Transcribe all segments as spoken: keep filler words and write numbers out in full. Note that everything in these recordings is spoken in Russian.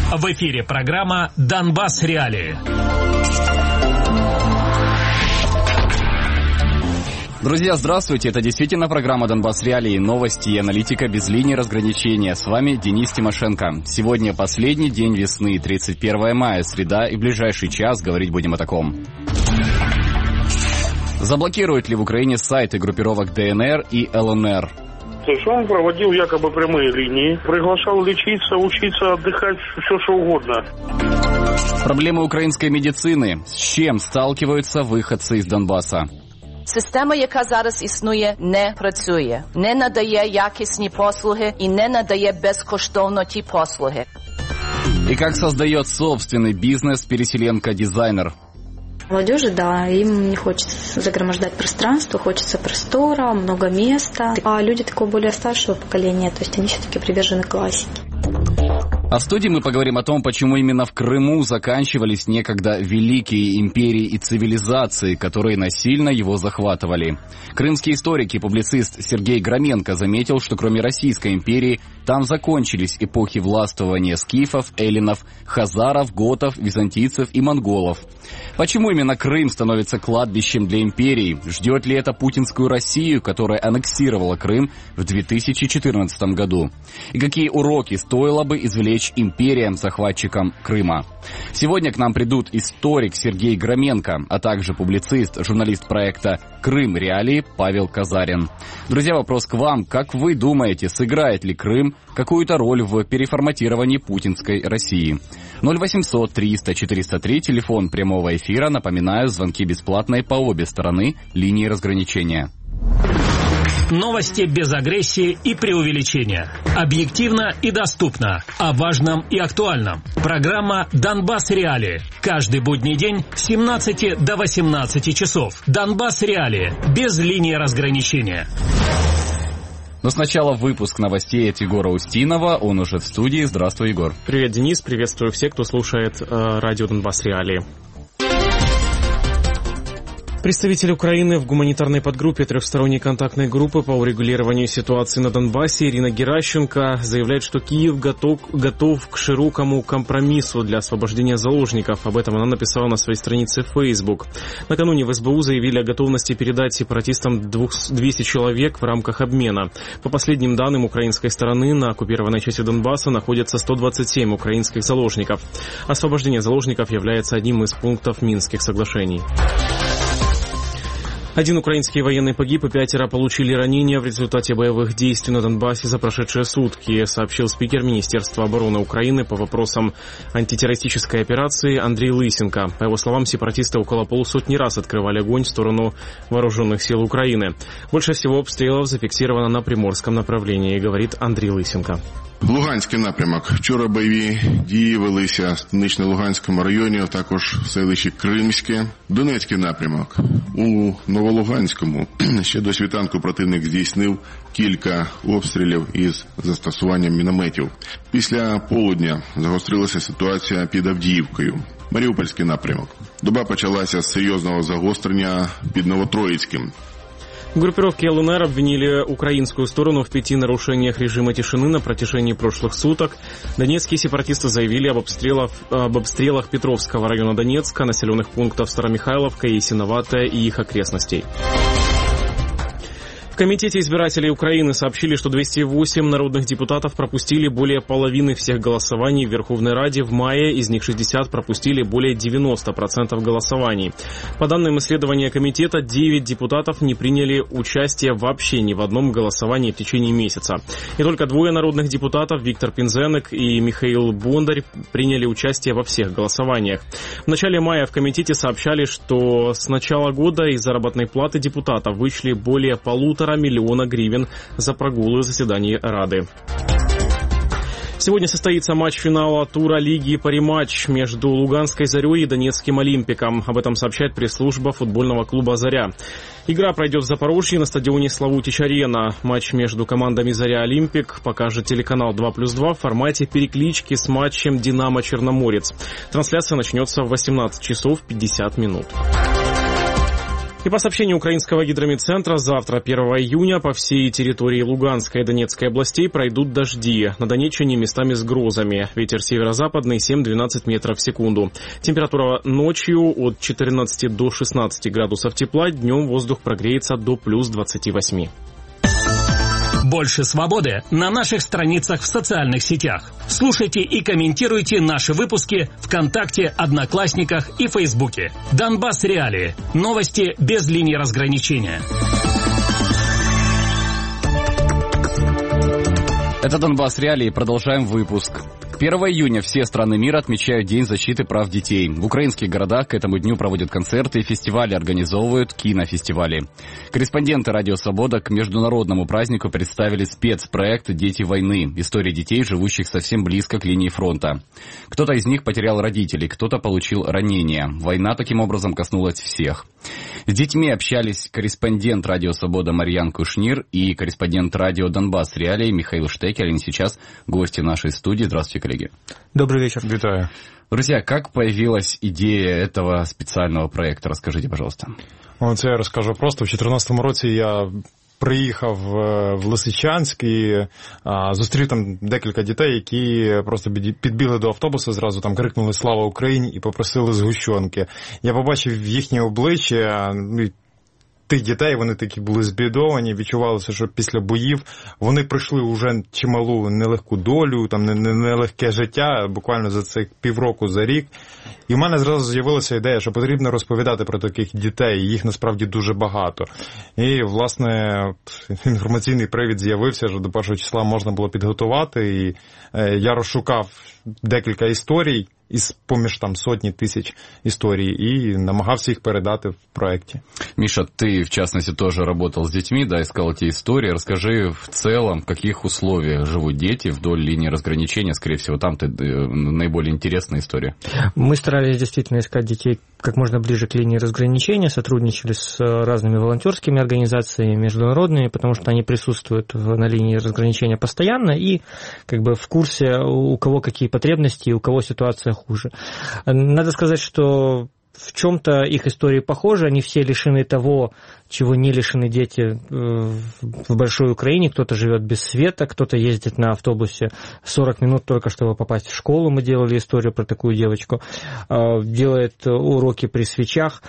В эфире программа «Донбасс Реалии». Друзья, здравствуйте. Это действительно программа «Донбасс Реалии». Новости и аналитика без линии разграничения. С вами Денис Тимошенко. Сегодня последний день весны, тридцать первое мая, среда, и в ближайший час говорить будем о таком. Заблокируют ли в Украине сайты группировок ДНР и ЛНР? То есть он проводил якобы прямые линии, приглашал лечиться, учиться, отдыхать, все что угодно. Проблемы украинской медицины. С чем сталкиваются выходцы из Донбасса? Система, яка зараз існує, не працює, не надає якісні послуги і не надає безкоштовно ті послуги. И как создает собственный бизнес переселенка-дизайнер? Молодежи, да, им не хочется загромождать пространство, хочется простора, много места. А люди такого более старшего поколения, то есть они все-таки привержены классике. А в студии мы поговорим о том, почему именно в Крыму заканчивались некогда великие империи и цивилизации, которые насильно его захватывали. Крымский историк и публицист Сергей Громенко заметил, что кроме Российской империи, там закончились эпохи властвования скифов, эллинов, хазаров, готов, византийцев и монголов. Почему именно Крым становится кладбищем для империи? Ждет ли это путинскую Россию, которая аннексировала Крым в две тысячи четырнадцатом году? И какие уроки стоило бы извлечь империям-захватчикам Крыма? Сегодня к нам придут историк Сергей Громенко, а также публицист, журналист проекта «Крым Реалии» Павел Казарин. Друзья, вопрос к вам. Как вы думаете, сыграет ли Крым какую-то роль в переформатировании путинской России? ноль восемьсот триста четыреста три, телефон прямого эфира. Напоминаю, звонки бесплатные по обе стороны линии разграничения. Новости без агрессии и преувеличения. Объективно и доступно. О важном и актуальном. Программа «Донбасс Реалии». Каждый будний день с семнадцати до восемнадцати часов. «Донбасс Реалии». Без линии разграничения. Но сначала выпуск новостей от Егора Устинова. Он уже в студии. Здравствуй, Егор. Привет, Денис. Приветствую всех, кто слушает э, радио «Донбасс Реалии». Представитель Украины в гуманитарной подгруппе трехсторонней контактной группы по урегулированию ситуации на Донбассе Ирина Геращенко заявляет, что Киев готов, готов к широкому компромиссу для освобождения заложников. Об этом она написала на своей странице в Facebook. Накануне в эс бэ у заявили о готовности передать сепаратистам двести человек в рамках обмена. По последним данным украинской стороны, на оккупированной части Донбасса находятся сто двадцать семь украинских заложников. Освобождение заложников является одним из пунктов Минских соглашений. Один украинский военный погиб и пятеро получили ранения в результате боевых действий на Донбассе за прошедшие сутки, сообщил спикер Министерства обороны Украины по вопросам антитеррористической операции Андрей Лысенко. По его словам, сепаратисты около полусотни раз открывали огонь в сторону вооруженных сил Украины. Больше всего обстрелов зафиксировано на Приморском направлении, говорит Андрей Лысенко. Луганський напрямок. Вчора бойові дії велися в Станично-Луганському районі, а також в селищі Кримське. Донецький напрямок. У Новолуганському ще до світанку противник здійснив кілька обстрілів із застосуванням мінометів. Після полудня загострилася ситуація під Авдіївкою. Маріупольський напрямок. Доба почалася з серйозного загострення під Новотроїцьким. Группировки ЛНР обвинили украинскую сторону в пяти нарушениях режима тишины на протяжении прошлых суток. Донецкие сепаратисты заявили об обстрелах, об обстрелах Петровского района Донецка, населенных пунктов Старомихайловка и Ясиноватая и их окрестностей. В Комитете избирателей Украины сообщили, что двести восемь народных депутатов пропустили более половины всех голосований в Верховной Раде в мае, из них шестьдесят пропустили более девяноста процентов голосований. По данным исследования комитета, девять депутатов не приняли участие вообще ни в одном голосовании в течение месяца. И только двое народных депутатов, Виктор Пинзенек и Михаил Бондарь, приняли участие во всех голосованиях. В начале мая в комитете сообщали, что с начала года из заработной платы депутатов вычли более полутора миллиона гривен за прогулы заседаний Рады. Сегодня состоится матч финала тура Лиги Пари-матч между Луганской «Зарей» и Донецким «Олимпиком». Об этом сообщает пресс-служба футбольного клуба «Заря». Игра пройдет в Запорожье на стадионе Славутич-Арена. Матч между командами «Заря-Олимпик» покажет телеканал два плюс два в формате переклички с матчем «Динамо-Черноморец». Трансляция начнется в восемнадцать часов пятьдесят минут. И по сообщению украинского гидрометцентра, завтра, первого июня, по всей территории Луганской и Донецкой областей пройдут дожди. На Донеччине местами с грозами. Ветер северо-западный семь-двенадцать метров в секунду. Температура ночью от четырнадцати до шестнадцати градусов тепла. Днем воздух прогреется до плюс двадцати восьми. Больше свободы на наших страницах в социальных сетях. Слушайте и комментируйте наши выпуски ВКонтакте, Одноклассниках и Фейсбуке. Донбасс Реалии. Новости без линии разграничения. Это Донбасс Реалии. Продолжаем выпуск. первого июня все страны мира отмечают День защиты прав детей. В украинских городах к этому дню проводят концерты, фестивали, организовывают кинофестивали. Корреспонденты «Радио Свобода» к международному празднику представили спецпроект «Дети войны». Истории детей, живущих совсем близко к линии фронта. Кто-то из них потерял родителей, кто-то получил ранения. Война таким образом коснулась всех. С детьми общались корреспондент «Радио Свобода» Марьян Кушнир и корреспондент радио «Донбасс Реалии» Михаил Штекель. Они сейчас гости нашей студии. Здравствуйте, коллеги. Добрый вечер. Витаю. Друзья, как появилась идея этого специального проекта? Расскажите, пожалуйста. Ну, це я розкажу просто. В дві тисячі чотирнадцятому році я приїхав в Лисичанськ і а, зустрів там декілька дітей, які просто підбігли до автобуса, зразу там крикнули «Слава Україні!» і попросили згущенки. Я побачив їхнє обличчя, тих дітей, вони такі були збідовані, відчувалося, що після боїв вони пройшли вже чималу нелегку долю, там нелегке життя, буквально за цих півроку, за рік. І в мене зразу з'явилася ідея, що потрібно розповідати про таких дітей, їх насправді дуже багато. І, власне, інформаційний привід з'явився, що до першого числа можна було підготувати, і я розшукав декілька історій, із поміж там сотни тысяч историй, и намагався их передать в проекте. Миша, ты, в частности, тоже работал с детьми, да, искал эти истории. Расскажи в целом, в каких условиях живут дети вдоль линии разграничения. Скорее всего, там ты, наиболее интересная история. Мы старались действительно искать детей как можно ближе к линии разграничения, сотрудничали с разными волонтерскими организациями, международными, потому что они присутствуют на линии разграничения постоянно и как бы в курсе, у кого какие потребности, у кого ситуация хуже. Надо сказать, что в чем-то их истории похожи, они все лишены того, чего не лишены дети в большой Украине. Кто-то живет без света, кто-то ездит на автобусе сорок минут только, чтобы попасть в школу. Мы делали историю про такую девочку. Делает уроки при свечах.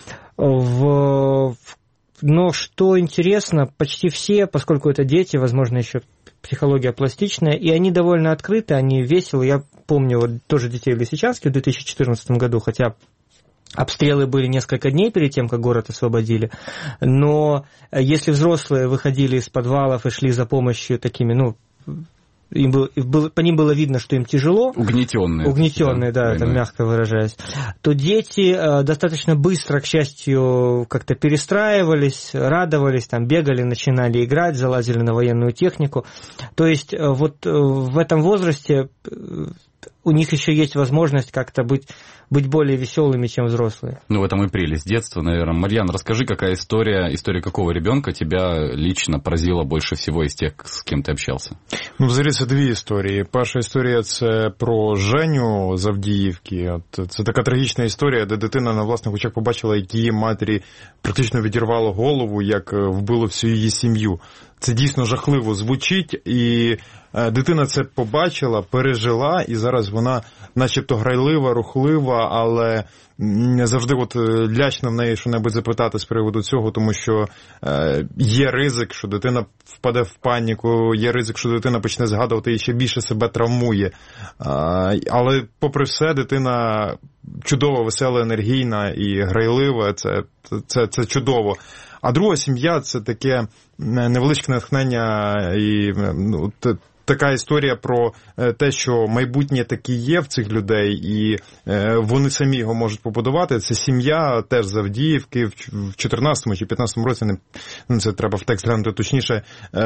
Но что интересно, почти все, поскольку это дети, возможно, еще психология пластичная, и они довольно открыты, они веселы. Я помню вот тоже детей в Лисичанске в две тысячи четырнадцатом году, хотя обстрелы были несколько дней перед тем, как город освободили, но если взрослые выходили из подвалов и шли за помощью такими, ну, им было, было, по ним было видно, что им тяжело. Угнетенные. Угнетенные, да, да, это мягко выражаясь. То дети э, достаточно быстро, к счастью, как-то перестраивались, радовались, там, бегали, начинали играть, залазили на военную технику. То есть э, вот э, в этом возрасте э, у них еще есть возможность как-то быть, быть более веселыми, чем взрослые. Ну, в этом и прелесть детства, наверное. Марьян, расскажи, какая история, история какого ребенка тебя лично поразила больше всего из тех, с кем ти общався? Ну, взагалі, це дві історії. Перша історія – це про Женю з Авдіївки. От, це така трагічна історія, де дитина на власних очах побачила, як її матері практично відірвало голову, як вбило всю її сім'ю. Це дійсно жахливо звучить, і дитина це побачила, пережила, і зараз вона начебто грайлива, рухлива, але завжди от лячно в неї що-небудь запитати з приводу цього, тому що є ризик, що дитина впаде в паніку, є ризик, що дитина почне згадувати і ще більше себе травмує. Але попри все, дитина чудова, весела, енергійна і грайлива, це, це, це чудово. А друга сім'я – це таке невеличке натхнення і ну, така історія про те, що майбутнє таки є в цих людей, і вони самі його можуть побудувати. Це сім'я теж з Авдіївки в чотирнадцятому чи п'ятнадцятому році, не, це треба в текст глянути точніше,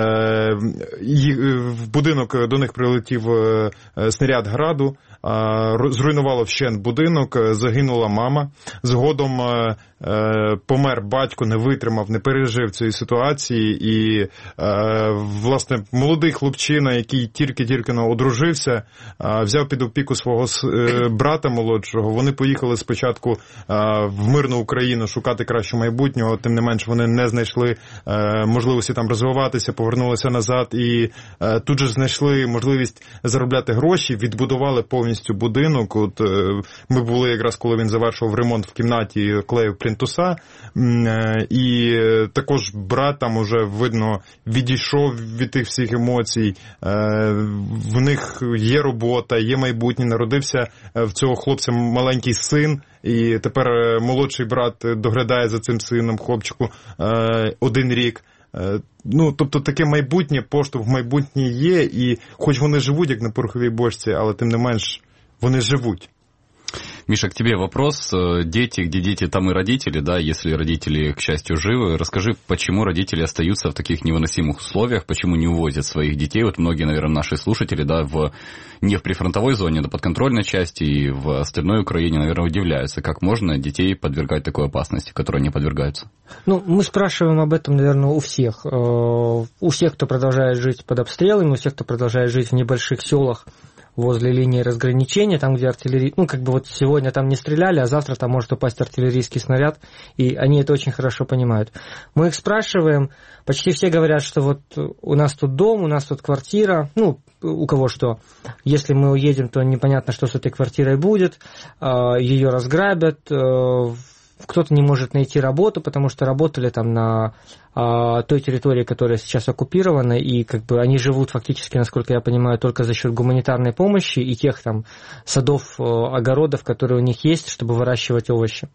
в будинок до них прилетів снаряд граду, зруйнувало вщент будинок, загинула мама. Згодом помер батько, не витримав, не пережив цієї ситуації, і власне молодий хлопчина, який тільки-тільки одружився, взяв під опіку свого брата молодшого. Вони поїхали спочатку в мирну Україну шукати кращого майбутнього, тим не менш вони не знайшли можливості там розвиватися, повернулися назад і тут же знайшли можливість заробляти гроші, відбудували повністю будинок. От ми були якраз, коли він завершував ремонт в кімнаті, клеїв плінтуса, і також брат там уже, видно, відійшов від тих всіх емоцій, в них є робота, є майбутнє, народився в цього хлопця маленький син, і тепер молодший брат доглядає за цим сином, хлопчику, один рік. Ну, тобто таке майбутнє, поштовх в майбутнє є, і хоч вони живуть, як на пороховій бочці, але тим не менш вони живуть. Миша, к тебе вопрос. Дети, где дети, там и родители, да, если родители, к счастью, живы. Расскажи, почему родители остаются в таких невыносимых условиях, почему не увозят своих детей? Вот многие, наверное, наши слушатели, да, в, не в прифронтовой зоне, но подконтрольной части и в остальной Украине, наверное, удивляются, как можно детей подвергать такой опасности, которой они подвергаются. Ну, мы спрашиваем об этом, наверное, у всех. У всех, кто продолжает жить под обстрелами, у всех, кто продолжает жить в небольших селах, возле линии разграничения, там, где артиллерия... Ну, как бы вот сегодня там не стреляли, а завтра там может упасть артиллерийский снаряд, и они это очень хорошо понимают. Мы их спрашиваем, почти все говорят, что вот у нас тут дом, у нас тут квартира, ну, у кого что. Если мы уедем, то непонятно, что с этой квартирой будет, ее разграбят, кто-то не может найти работу, потому что работали там на а, той территории, которая сейчас оккупирована, и как бы они живут фактически, насколько я понимаю, только за счет гуманитарной помощи и тех там садов, огородов, которые у них есть, чтобы выращивать овощи.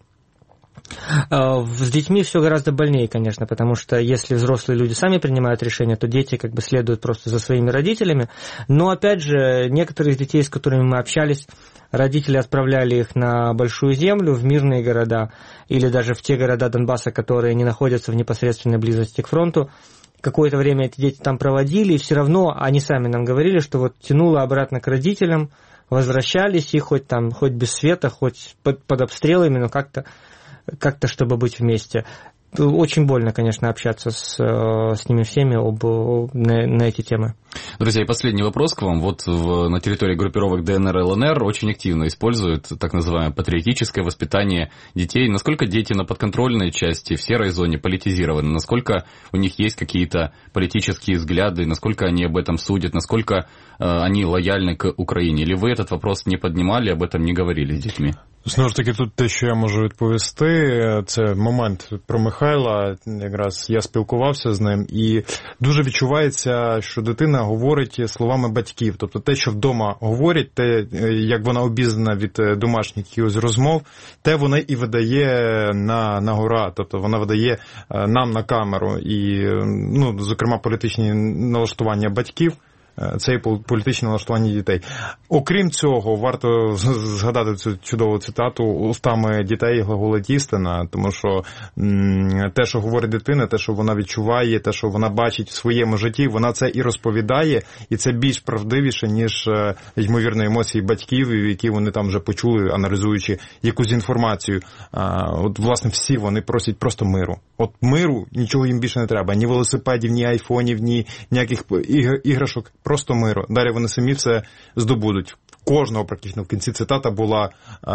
С детьми все гораздо больнее, конечно, потому что если взрослые люди сами принимают решения, то дети как бы следуют просто за своими родителями. Но, опять же, некоторых детей, с которыми мы общались, родители отправляли их на Большую Землю, в мирные города, или даже в те города Донбасса, которые не находятся в непосредственной близости к фронту. Какое-то время эти дети там проводили, и все равно они сами нам говорили, что вот тянуло обратно к родителям, возвращались, и хоть там, хоть без света, хоть под, под обстрелами, но как-то как-то, чтобы быть вместе. Очень больно, конечно, общаться с, с ними всеми об, на, на эти темы. Друзья, и последний вопрос к вам. Вот в, на территории группировок ДНР и ЛНР очень активно используют так называемое патриотическое воспитание детей. Насколько дети на подконтрольной части, в серой зоне политизированы? Насколько у них есть какие-то политические взгляды? Насколько они об этом судят? Насколько э, они лояльны к Украине? Или вы этот вопрос не поднимали, об этом не говорили с детьми? Знову ж таки, тут те, що я можу відповісти, це момент про Михайла, якраз я спілкувався з ним, і дуже відчувається, що дитина говорить словами батьків. Тобто те, що вдома говорять, те, як вона обізнана від домашніх якихось розмов, те вона і видає на, на гора, тобто вона видає нам на камеру. І, ну, зокрема, політичні налаштування батьків, це і політичне налаштування дітей. Окрім цього, варто згадати цю чудову цитату устами дітей глаголить істина, тому що те, що говорить дитина, те, що вона відчуває, те, що вона бачить в своєму житті, вона це і розповідає, і це більш правдивіше, ніж, ймовірно, емоції батьків, які вони там вже почули, аналізуючи якусь інформацію. От, власне, всі вони просять просто миру. От миру, нічого їм більше не треба. Ні велосипедів, ні айфонів, ні ніяких іграшок. Просто миру. Далі вони самі все здобудуть. Кожного практично в кінці цитата була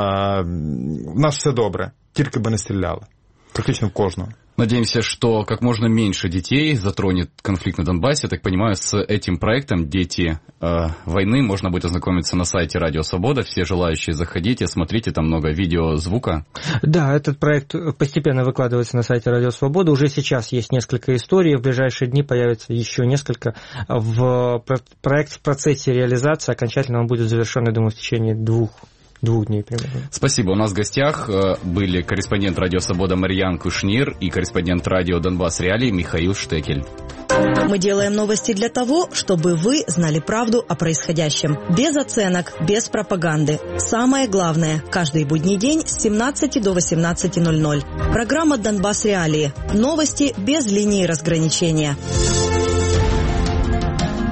«В нас все добре, тільки би не стріляли». Практично в кожного. Надеемся, что как можно меньше детей затронет конфликт на Донбассе. Я так понимаю, с этим проектом «Дети э, войны» можно будет ознакомиться на сайте Радио Свобода. Все желающие заходите, смотрите, там много видео, звука. Да, этот проект постепенно выкладывается на сайте Радио Свобода. Уже сейчас есть несколько историй, в ближайшие дни появится еще несколько. В проект в процессе реализации, окончательно он будет завершен, я думаю, в течение двух Двух дней примерно. Спасибо. У нас в гостях были корреспондент Радио Свобода Марьян Кушнир и корреспондент Радио Донбасс Реалии Михаил Штекель. Мы делаем новости для того, чтобы вы знали правду о происходящем. Без оценок, без пропаганды. Самое главное, каждый будний день с семнадцати до восемнадцати ноль-ноль. Программа «Донбасс Реалии». Новости без линии разграничения.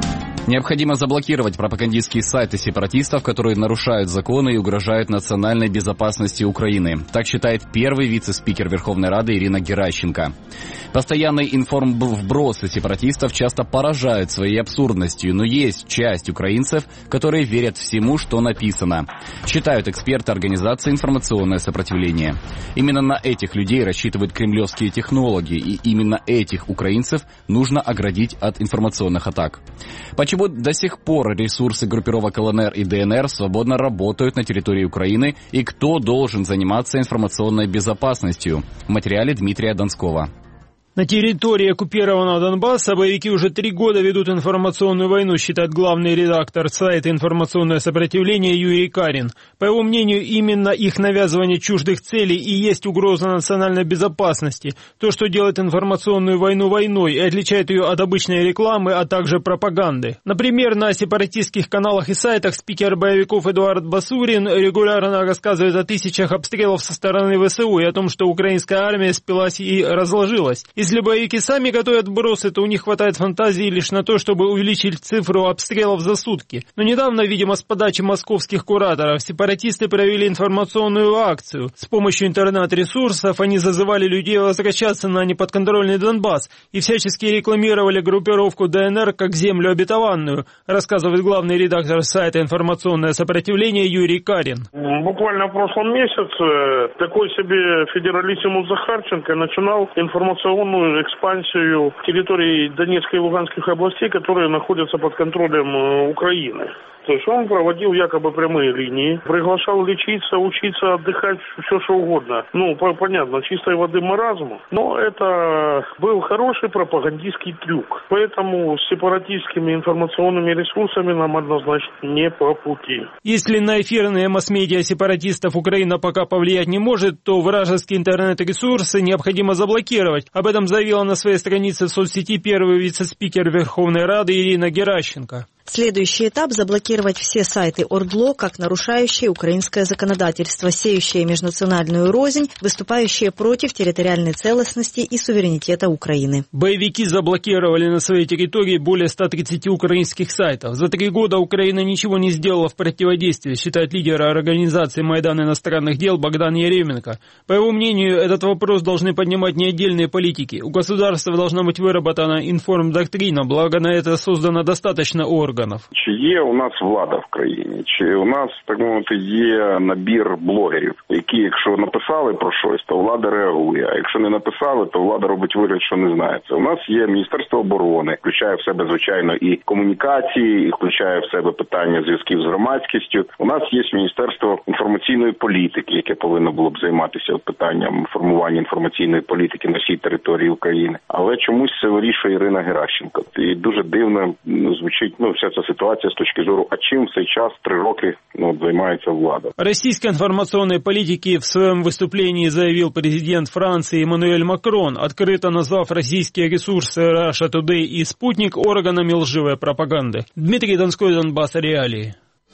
Необходимо заблокировать пропагандистские сайты сепаратистов, которые нарушают законы и угрожают национальной безопасности Украины. Так считает первый вице-спикер Верховной Рады Ирина Геращенко. Постоянные информвбросы сепаратистов часто поражают своей абсурдностью, но есть часть украинцев, которые верят всему, что написано, считают эксперты организации «Информационное сопротивление». Именно на этих людей рассчитывают кремлевские технологи, и именно этих украинцев нужно оградить от информационных атак. Почему до сих пор ресурсы группировок ЛНР и ДНР свободно работают на территории Украины и кто должен заниматься информационной безопасностью? В материале Дмитрия Донского. На территории оккупированного Донбасса боевики уже три года ведут информационную войну, считает главный редактор сайта «Информационное сопротивление» Юрий Карин. По его мнению, именно их навязывание чуждых целей и есть угроза национальной безопасности. То, что делает информационную войну войной и отличает ее от обычной рекламы, а также пропаганды. Например, на сепаратистских каналах и сайтах спикер боевиков Эдуард Басурин регулярно рассказывает о тысячах обстрелов со стороны ВСУ и о том, что украинская армия спилась и разложилась. Если боевики сами готовят вбросы, то у них хватает фантазии лишь на то, чтобы увеличить цифру обстрелов за сутки. Но недавно, видимо, с подачи московских кураторов, сепаратисты провели информационную акцию. С помощью интернет-ресурсов они зазывали людей возвращаться на неподконтрольный Донбасс и всячески рекламировали группировку ДНР как землю обетованную, рассказывает главный редактор сайта «Информационное сопротивление» Юрий Карин. Буквально в прошлом месяце такой себе федералиссимус Захарченко начинал информационную экспансию территорий Донецкой и Луганских областей, которые находятся под контролем Украины. То есть он проводил якобы прямые линии, приглашал лечиться, учиться, отдыхать, все что угодно. Ну, понятно, чистой воды маразм, но это был хороший пропагандистский трюк. Поэтому с сепаратистскими информационными ресурсами нам однозначно не по пути. Если на эфирные масс-медиа сепаратистов Украина пока повлиять не может, то вражеские интернет-ресурсы необходимо заблокировать. Об этом заявила на своей странице в соцсети первый вице-спикер Верховной Рады Ирина Геращенко. Следующий этап – заблокировать все сайты ОРДЛО, как нарушающие украинское законодательство, сеющие межнациональную рознь, выступающие против территориальной целостности и суверенитета Украины. Боевики заблокировали на своей территории более ста тридцати украинских сайтов. За три года Украина ничего не сделала в противодействии, считает лидер организации «Майдан иностранных дел» Богдан Еременко. По его мнению, этот вопрос должны поднимать не отдельные политики. У государства должна быть выработана информдоктрина, благо на это создано достаточно органов. Чи є у нас влада в країні? Чи у нас, так мовити, є набір блогерів, які, якщо написали про щось, то влада реагує, а якщо не написали, то влада робить вигляд, що не знає це. У нас є Міністерство оборони, включає в себе, звичайно, і комунікації, і включає в себе питання зв'язків з громадськістю. У нас є Міністерство інформаційної політики, яке повинно було б займатися питанням формування інформаційної політики на всій території України. Але чомусь це вирішує Ірина Геращенко. І дуже дивно звучить, ну, вся ця ситуація з точки зору, а чим в цей час три роки ну, займається влада. Российской информационной политики в своем выступлении заявил президент Франции Эммануэль Макрон, открыто назвав российские ресурсы Russia Today и Спутник органами лживой пропаганды. Дмитрий Донской, Донбасс, реалии.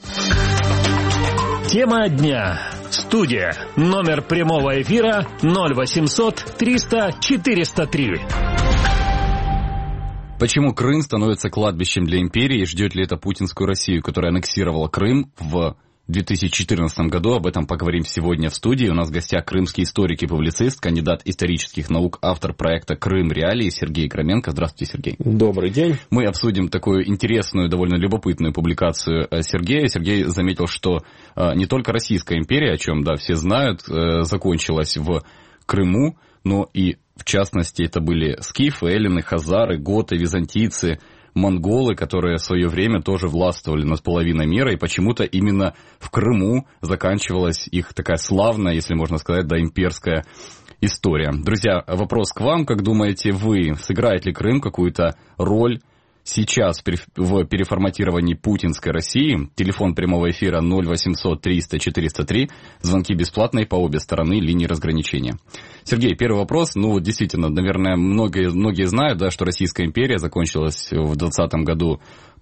Тема дня. Студия. Номер прямого эфира ноль восемьсот триста четыреста три. Почему Крым становится кладбищем для империи и ждет ли это путинскую Россию, которая аннексировала Крым в две тысячи четырнадцатом году? Об этом поговорим сегодня в студии. У нас в гостях крымский историк и публицист, кандидат исторических наук, автор проекта «Крым. Реалии» Сергей Кроменко. Здравствуйте, Сергей. Добрый день. Мы обсудим такую интересную, довольно любопытную публикацию Сергея. Сергей заметил, что не только Российская империя, о чем да, все знают, закончилась в Крыму, но и в частности, это были скифы, эллины, хазары, готы, византийцы, монголы, которые в свое время тоже властвовали над половиной мира, и почему-то именно в Крыму заканчивалась их такая славная, если можно сказать, да, имперская история. Друзья, вопрос к вам. Как думаете вы, сыграет ли Крым какую-то роль сейчас в переформатировании путинской России? Телефон прямого эфира ноль восемьсот триста четыреста три. Звонки бесплатные по обе стороны линии разграничения. Сергей, первый вопрос. Ну, вот действительно, наверное, многие, многие знают, да, что Российская империя закончилась в двадцатом году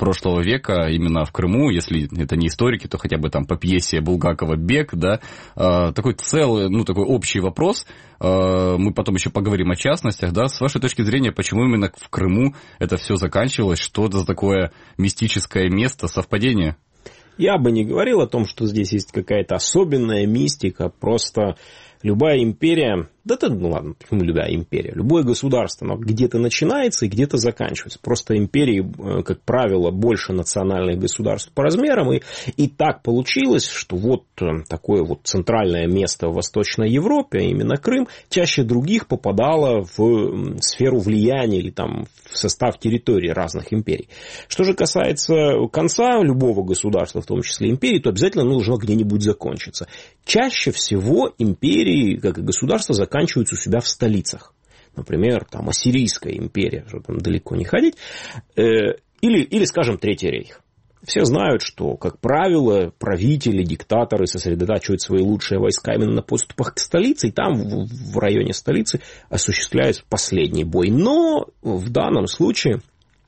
прошлого века именно в Крыму, если это не историки, то хотя бы там по пьесе Булгакова «Бег», да, такой целый, ну, такой общий вопрос, мы потом еще поговорим о частностях, да, с вашей точки зрения, почему именно в Крыму это все заканчивалось, что это за такое мистическое место, совпадение? Я бы не говорил о том, что здесь есть какая-то особенная мистика, просто любая империя, да, да, ну ладно, почему любая империя, любое государство, оно где-то начинается и где-то заканчивается. Просто империи, как правило, больше национальных государств по размерам, и, и так получилось, что вот такое вот центральное место в Восточной Европе, а именно Крым, чаще других попадало в сферу влияния или там в состав территорий разных империй. Что же касается конца любого государства, в том числе империи, то обязательно нужно где-нибудь закончиться. Чаще всего империи, как и государства, заканчиваются у себя в столицах. Например, там Ассирийская империя, чтобы там далеко не ходить, э, или, или, скажем, Третий рейх. Все знают, что, как правило, правители, диктаторы сосредотачивают свои лучшие войска именно на подступах к столице, и там, в, в районе столицы, осуществляют последний бой. Но в данном случае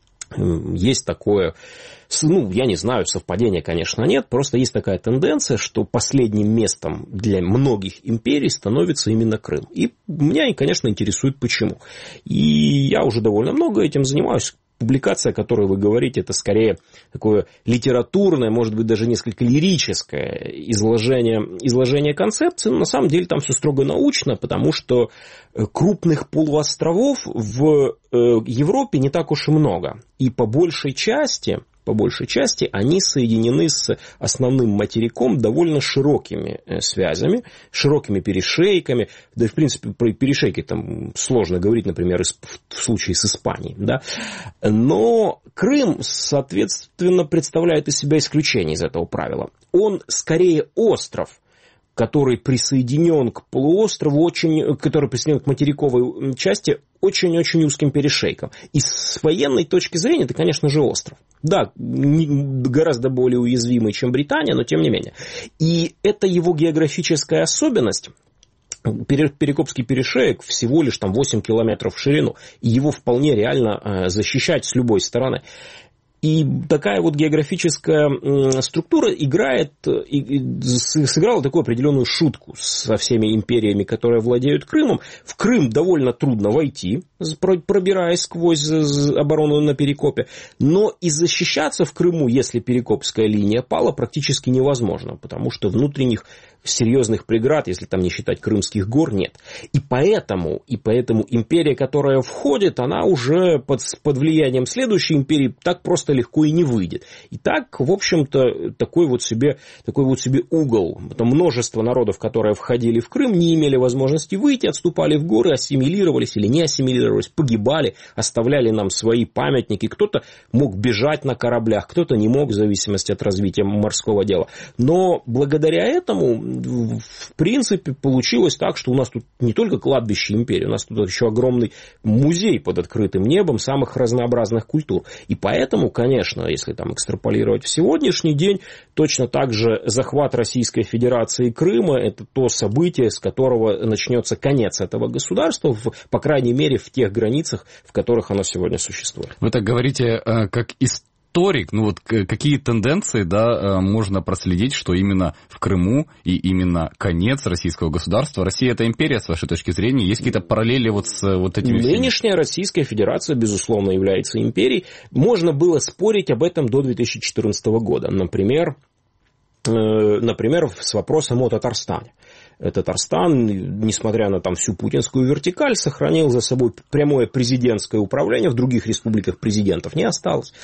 есть такое, ну, я не знаю, совпадения, конечно, нет, просто есть такая тенденция, что последним местом для многих империй становится именно Крым. И меня, конечно, интересует, почему. И я уже довольно много этим занимаюсь. Публикация, о которой вы говорите, это скорее такое литературное, может быть, даже несколько лирическое изложение, изложение концепции. Но на самом деле там все строго научно, потому что крупных полуостровов в Европе не так уж и много. И по большей части... По большей части они соединены с основным материком довольно широкими связями, широкими перешейками. Да и, в принципе, про перешейки там сложно говорить, например, в случае с Испанией. Да? Но Крым, соответственно, представляет из себя исключение из этого правила. Он скорее остров, который присоединен к полуострову, очень, который присоединен к материковой части очень-очень узким перешейком. И с военной точки зрения это, конечно же, остров. Да, гораздо более уязвимый, чем Британия, но тем не менее. И это его географическая особенность. Перекопский перешеек всего лишь там восемь километров в ширину. И его вполне реально защищать с любой стороны. И такая вот географическая структура играет, сыграла такую определенную шутку со всеми империями, которые владеют Крымом. В Крым довольно трудно войти, пробираясь сквозь оборону на Перекопе. Но и защищаться в Крыму, если Перекопская линия пала, практически невозможно. Потому что внутренних серьезных преград, если там не считать Крымских гор, нет. И поэтому, и поэтому империя, которая входит, она уже под, под влиянием следующей империи так просто легко и не выйдет. И так, в общем-то, такой вот себе, такой вот себе угол. Потом множество народов, которые входили в Крым, не имели возможности выйти, отступали в горы, ассимилировались или не ассимилировались, погибали, оставляли нам свои памятники. Кто-то мог бежать на кораблях, кто-то не мог, в зависимости от развития морского дела. Но благодаря этому, в принципе, получилось так, что у нас тут не только кладбище империи, у нас тут еще огромный музей под открытым небом самых разнообразных культур. И поэтому, конечно, если там экстраполировать в сегодняшний день, точно так же захват Российской Федерации Крыма – это то событие, с которого начнется конец этого государства, в, по крайней мере, в тех границах, в которых оно сегодня существует. Вы так говорите, как историк. Историк, ну вот какие тенденции, да, можно проследить, что именно в Крыму и именно конец российского государства, Россия это империя, с вашей точки зрения, есть какие-то параллели вот с вот этими всеми? Нынешняя Российская Федерация, безусловно, является империей. Можно было спорить об этом до две тысячи четырнадцатого года, например, э, например, с вопросом о Татарстане. Татарстан, несмотря на там всю путинскую вертикаль, сохранил за собой прямое президентское управление, в других республиках президентов не осталось.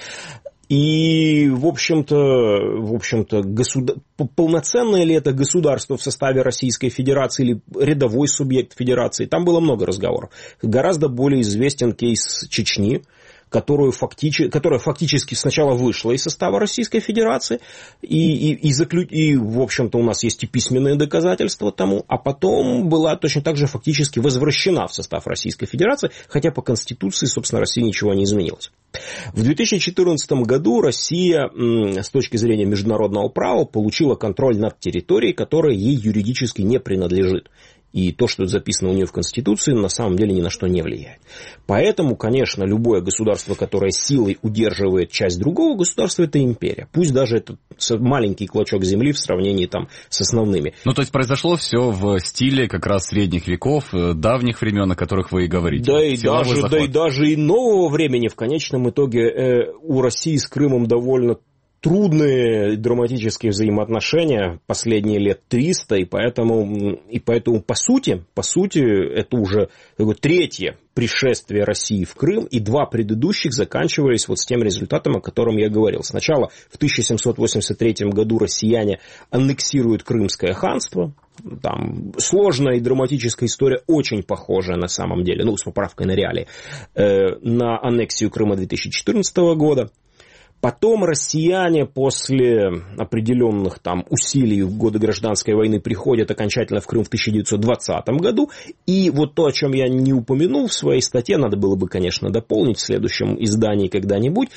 И, в общем-то, в общем-то государ... полноценное ли это государство в составе Российской Федерации или рядовой субъект Федерации, там было много разговоров. Гораздо более известен кейс Чечни, которую фактически, которая фактически сначала вышла из состава Российской Федерации, и, и, и, заклю... и, в общем-то, у нас есть и письменные доказательства тому, а потом была точно так же фактически возвращена в состав Российской Федерации, хотя по Конституции, собственно, России ничего не изменилось. В две тысячи четырнадцатом году Россия, с точки зрения международного права, получила контроль над территорией, которая ей юридически не принадлежит. И то, что записано у нее в Конституции, на самом деле ни на что не влияет. Поэтому, конечно, любое государство, которое силой удерживает часть другого государства, это империя. Пусть даже это маленький клочок земли в сравнении там с основными. Ну, то есть произошло все в стиле как раз средних веков, давних времен, о которых вы и говорите. Да и, даже, да и даже и нового времени. В конечном итоге э, у России с Крымом довольно трудные драматические взаимоотношения последние лет триста, и поэтому, и поэтому по сути, по сути, это уже такое третье пришествие России в Крым, и два предыдущих заканчивались вот с тем результатом, о котором я говорил. Сначала в тысяча семьсот восемьдесят третьем году россияне аннексируют Крымское ханство. Там сложная и драматическая история, очень похожая на самом деле, ну, с поправкой на реалии, э, на аннексию Крыма две тысячи четырнадцатого года. Потом россияне после определенных там усилий в годы гражданской войны приходят окончательно в Крым в тысяча девятьсот двадцатом году. И вот то, о чем я не упомянул в своей статье, надо было бы, конечно, дополнить в следующем издании когда-нибудь.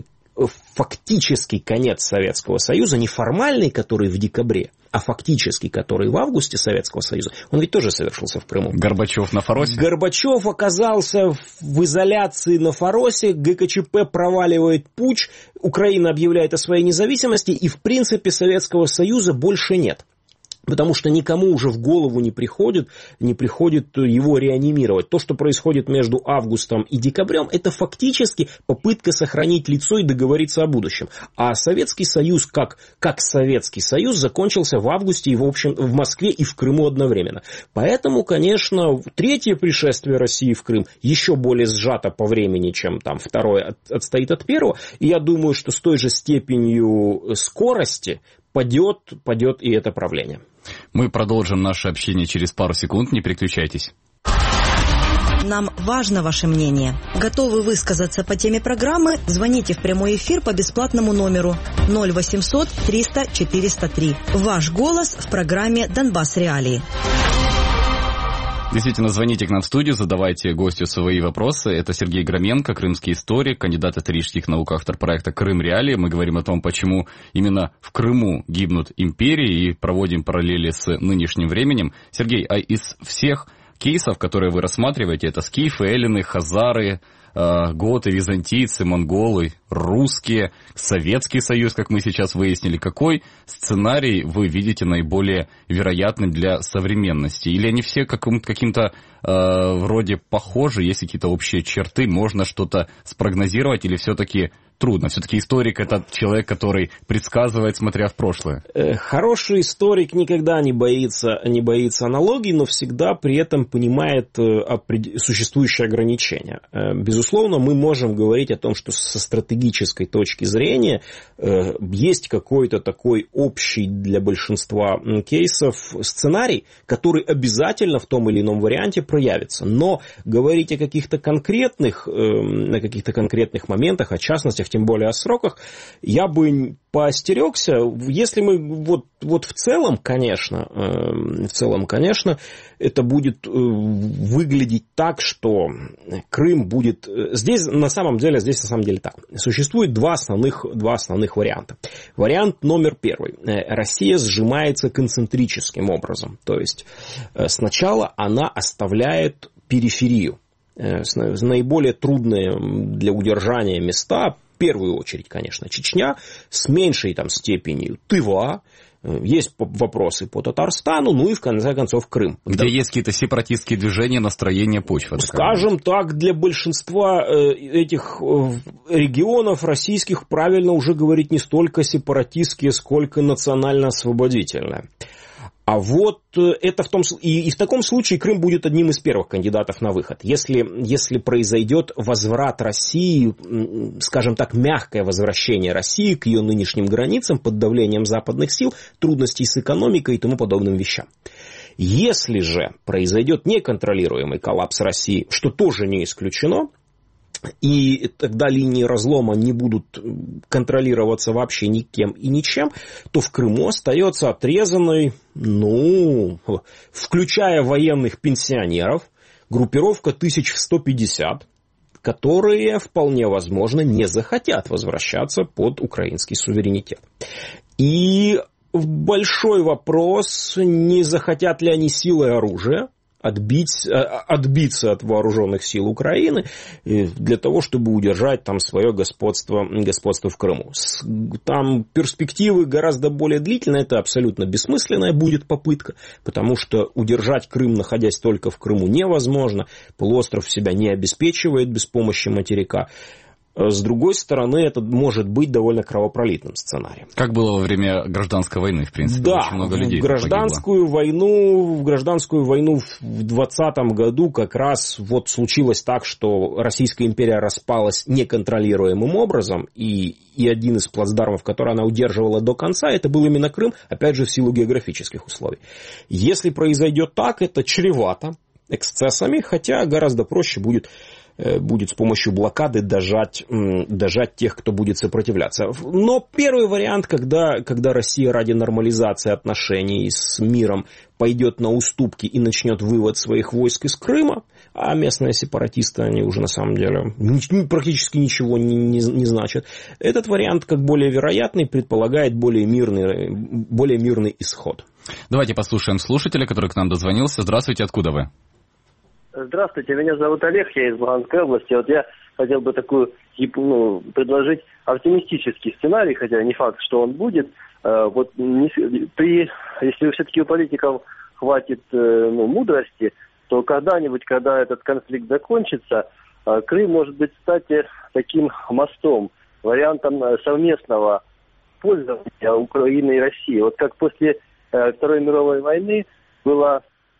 Фактический конец Советского Союза, не формальный, который в декабре, а фактический, который в августе Советского Союза, он ведь тоже совершился в Крыму. Горбачев на Фаросе? Горбачев оказался в изоляции на Фаросе, ГКЧП проваливает путч, Украина объявляет о своей независимости, и в принципе Советского Союза больше нет. Потому что никому уже в голову не приходит, не приходит его реанимировать. То, что происходит между августом и декабрем, это фактически попытка сохранить лицо и договориться о будущем. А Советский Союз, как, как Советский Союз, закончился в августе и в, общем, в Москве и в Крыму одновременно. Поэтому, конечно, третье пришествие России в Крым еще более сжато по времени, чем там второе отстоит от первого. И я думаю, что с той же степенью скорости падет, падет и это правление. Мы продолжим наше общение через пару секунд, не переключайтесь. Нам важно ваше мнение. Готовы высказаться по теме программы? Звоните в прямой эфир по бесплатному номеру ноль восемьсот триста четыреста три. Ваш голос в программе «Донбасс Реалии». Действительно, звоните к нам в студию, задавайте гостю свои вопросы. Это Сергей Громенко, крымский историк, кандидат исторических наук, автор проекта «Крым. Реалии». Мы говорим о том, почему именно в Крыму гибнут империи, и проводим параллели с нынешним временем. Сергей, а из всех кейсов, которые вы рассматриваете, это скифы, эллины, хазары, готы, византийцы, монголы, русские, Советский Союз, как мы сейчас выяснили. Какой сценарий вы видите наиболее вероятным для современности? Или они все каким-то э, вроде похожи, есть какие-то общие черты, можно что-то спрогнозировать, или все-таки трудно? Все-таки историк — это человек, который предсказывает, смотря в прошлое. Хороший историк никогда не боится, не боится аналогий, но всегда при этом понимает существующие ограничения. Безусловно, мы можем говорить о том, что со стратегической точки зрения есть какой-то такой общий для большинства кейсов сценарий, который обязательно в том или ином варианте проявится. Но говорить о каких-то конкретных, о каких-то конкретных моментах, о частностях, тем более о сроках, я бы поостерегся. Если мы вот, вот в целом, конечно, в целом, конечно, это будет выглядеть так, что Крым будет... Здесь на самом деле, здесь на самом деле так. Существует два основных, два основных варианта. Вариант номер первый. Россия сжимается концентрическим образом. То есть сначала она оставляет периферию, наиболее трудные для удержания места, в первую очередь, конечно, Чечня, с меньшей там степенью Тыва, есть вопросы по Татарстану, ну и в конце концов Крым. Где да. есть какие-то сепаратистские движения, настроения почвы. Скажем так, для большинства этих регионов российских правильно уже говорить не столько сепаратистские, сколько национально-освободительные. А вот это в том и, и в таком случае Крым будет одним из первых кандидатов на выход. Если, если произойдет возврат России, скажем так, мягкое возвращение России к ее нынешним границам под давлением западных сил, трудностей с экономикой и тому подобным вещам. Если же произойдет неконтролируемый коллапс России, что тоже не исключено, и тогда линии разлома не будут контролироваться вообще никем и ничем, то в Крыму остается отрезанной, ну, включая военных пенсионеров, группировка тысяча сто пятьдесят, которые вполне возможно не захотят возвращаться под украинский суверенитет. И большой вопрос, не захотят ли они силой оружия отбить, отбиться от вооруженных сил Украины для того, чтобы удержать там свое господство, господство в Крыму. Там перспективы гораздо более длительные, это абсолютно бессмысленная будет попытка, потому что удержать Крым, находясь только в Крыму, невозможно. Полуостров себя не обеспечивает без помощи материка. С другой стороны, это может быть довольно кровопролитным сценарием. Как было во время гражданской войны, в принципе. Да, очень много людей в гражданскую войну, в гражданскую войну в двадцатом году как раз вот случилось так, что Российская империя распалась неконтролируемым образом, и, и один из плацдармов, который она удерживала до конца, это был именно Крым, опять же, в силу географических условий. Если произойдет так, это чревато эксцессами, хотя гораздо проще будет будет с помощью блокады дожать, дожать тех, кто будет сопротивляться. Но первый вариант, когда, когда Россия ради нормализации отношений с миром пойдет на уступки и начнет вывод своих войск из Крыма, а местные сепаратисты, они уже на самом деле практически ничего не, не, не значат, этот вариант, как более вероятный, предполагает более мирный, более мирный исход. Давайте послушаем слушателя, который к нам дозвонился. Здравствуйте, откуда вы? Здравствуйте, меня зовут Олег, я из Луганской области. Вот я хотел бы такую, ну, предложить оптимистический сценарий, хотя не факт, что он будет. Вот не, при, если все-таки у политиков хватит ну, мудрости, то когда-нибудь, когда этот конфликт закончится, Крым может быть, кстати, таким мостом, вариантом совместного пользования Украины и России. Вот как после Второй мировой войны было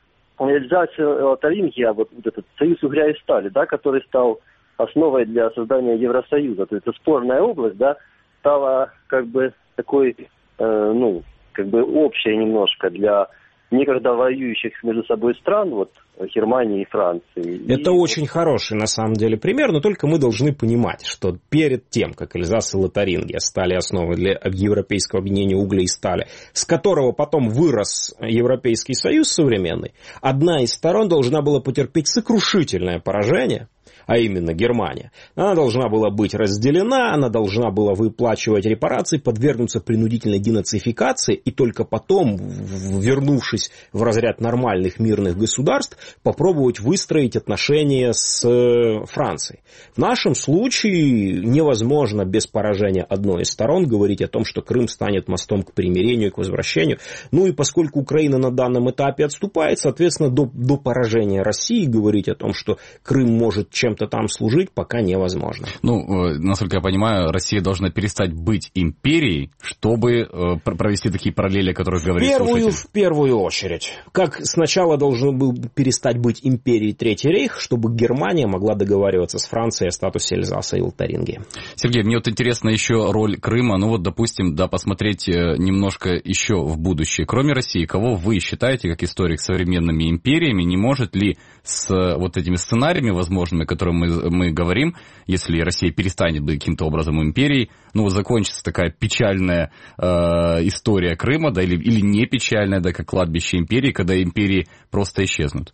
реализация Лотарингия, вот, вот этот союз угля и стали, да, который стал основой для создания Евросоюза. То есть это спорная область, да, стала как бы такой, э, ну, как бы общей немножко для некогда воюющих между собой стран, вот Германии и Франции. Это и... очень хороший, на самом деле, пример, но только мы должны понимать, что перед тем, как Эльзас и Лотарингия стали основой для европейского объединения угля и стали, с которого потом вырос Европейский Союз современный, одна из сторон должна была потерпеть сокрушительное поражение, а именно Германия. Она должна была быть разделена, она должна была выплачивать репарации, подвергнуться принудительной денацификации, и только потом, вернувшись в разряд нормальных мирных государств, попробовать выстроить отношения с Францией. В нашем случае невозможно без поражения одной из сторон говорить о том, что Крым станет мостом к примирению, к возвращению. Ну и поскольку Украина на данном этапе отступает, соответственно, до, до поражения России говорить о том, что Крым может чем-то там служить, пока невозможно. Ну, насколько я понимаю, Россия должна перестать быть империей, чтобы провести такие параллели, о которых говорит слушатель. В первую очередь. Как сначала должен был перестать быть империей Третий рейх, чтобы Германия могла договариваться с Францией о статусе Эльзаса и Лотарингии. Сергей, мне вот интересна еще роль Крыма. Ну вот, допустим, да, посмотреть немножко еще в будущее. Кроме России, кого вы считаете, как историк, современными империями, не может ли с вот этими сценариями возможными, которые котором мы, мы говорим, если Россия перестанет быть каким-то образом империей, ну, закончится такая печальная э, история Крыма, да, или, или не печальная, да, как кладбище империи, когда империи просто исчезнут?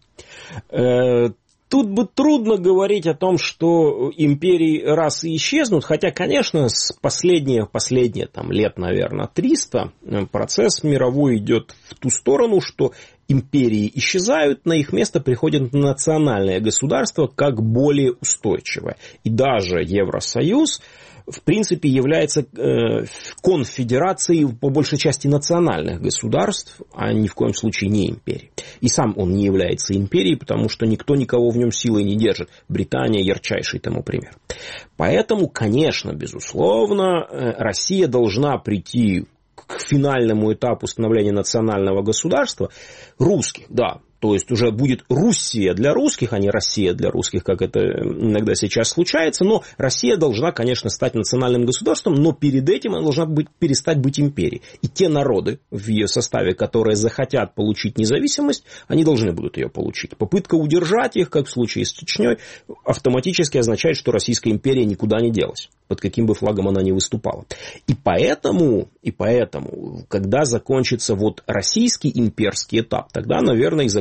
Тут бы трудно говорить о том, что империи раз и исчезнут, хотя, конечно, с последние, последние там, лет, наверное, триста процесс мировой идет в ту сторону, что империи исчезают, на их место приходят национальные государства как более устойчивые. И даже Евросоюз, в принципе, является э, конфедерацией по большей части национальных государств, а ни в коем случае не империей. И сам он не является империей, потому что никто никого в нем силой не держит. Британия ярчайший тому пример. Поэтому, конечно, безусловно, Россия должна прийти к финальному этапу становления национального государства русских, да. То есть уже будет Руссия для русских, а не Россия для русских, как это иногда сейчас случается. Но Россия должна, конечно, стать национальным государством, но перед этим она должна быть, перестать быть империей. И те народы в ее составе, которые захотят получить независимость, они должны будут ее получить. Попытка удержать их, как в случае с Чечней, автоматически означает, что Российская империя никуда не делась, под каким бы флагом она ни выступала. И поэтому, и поэтому, когда закончится вот российский имперский этап, тогда, наверное, и закончится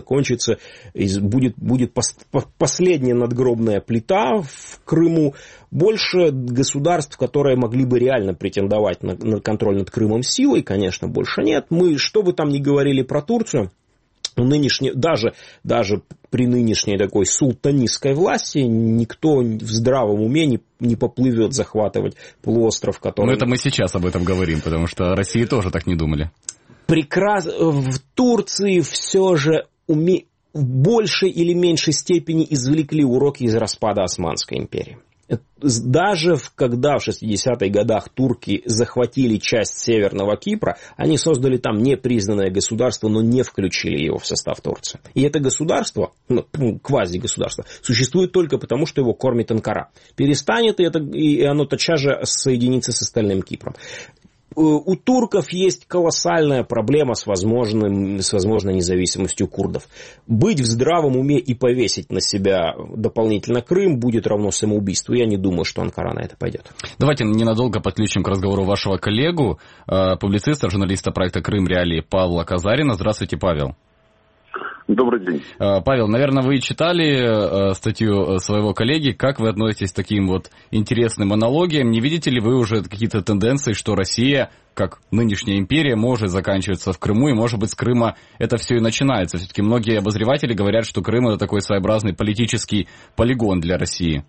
закончится, будет, будет последняя надгробная плита в Крыму. Больше государств, которые могли бы реально претендовать на, на контроль над Крымом силой, конечно, больше нет. Мы, что бы там ни говорили про Турцию, нынешний, даже, даже при нынешней такой султанистской власти никто в здравом уме не, не поплывет захватывать полуостров, который... Ну, это мы сейчас об этом говорим, потому что России тоже так не думали. Прекрасно. В Турции все же уме... в большей или меньшей степени извлекли уроки из распада Османской империи. Даже когда в шестидесятых годах турки захватили часть Северного Кипра, они создали там непризнанное государство, но не включили его в состав Турции. И это государство, ну, квази-государство, существует только потому, что его кормит Анкара. Перестанет, и, это, и оно тотчас же соединится с остальным Кипром. У турков есть колоссальная проблема с, возможным, с возможной независимостью курдов. Быть в здравом уме и повесить на себя дополнительно Крым будет равно самоубийству. Я не думаю, что Анкара на это пойдет. Давайте ненадолго подключим к разговору вашего коллегу, публициста, журналиста проекта «Крым. Реалии» Павла Казарина. Здравствуйте, Павел. Добрый день. Павел, наверное, вы читали статью своего коллеги. Как вы относитесь к таким вот интересным аналогиям? Не видите ли вы уже какие-то тенденции, что Россия, как нынешняя империя, может заканчиваться в Крыму, и, может быть, с Крыма это все и начинается? Все-таки многие обозреватели говорят, что Крым — это такой своеобразный политический полигон для России.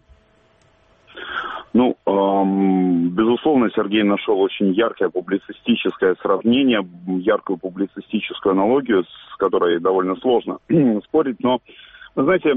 Ну, эм, безусловно, Сергей нашел очень яркое публицистическое сравнение, яркую публицистическую аналогию, с которой довольно сложно спорить. Но, вы знаете,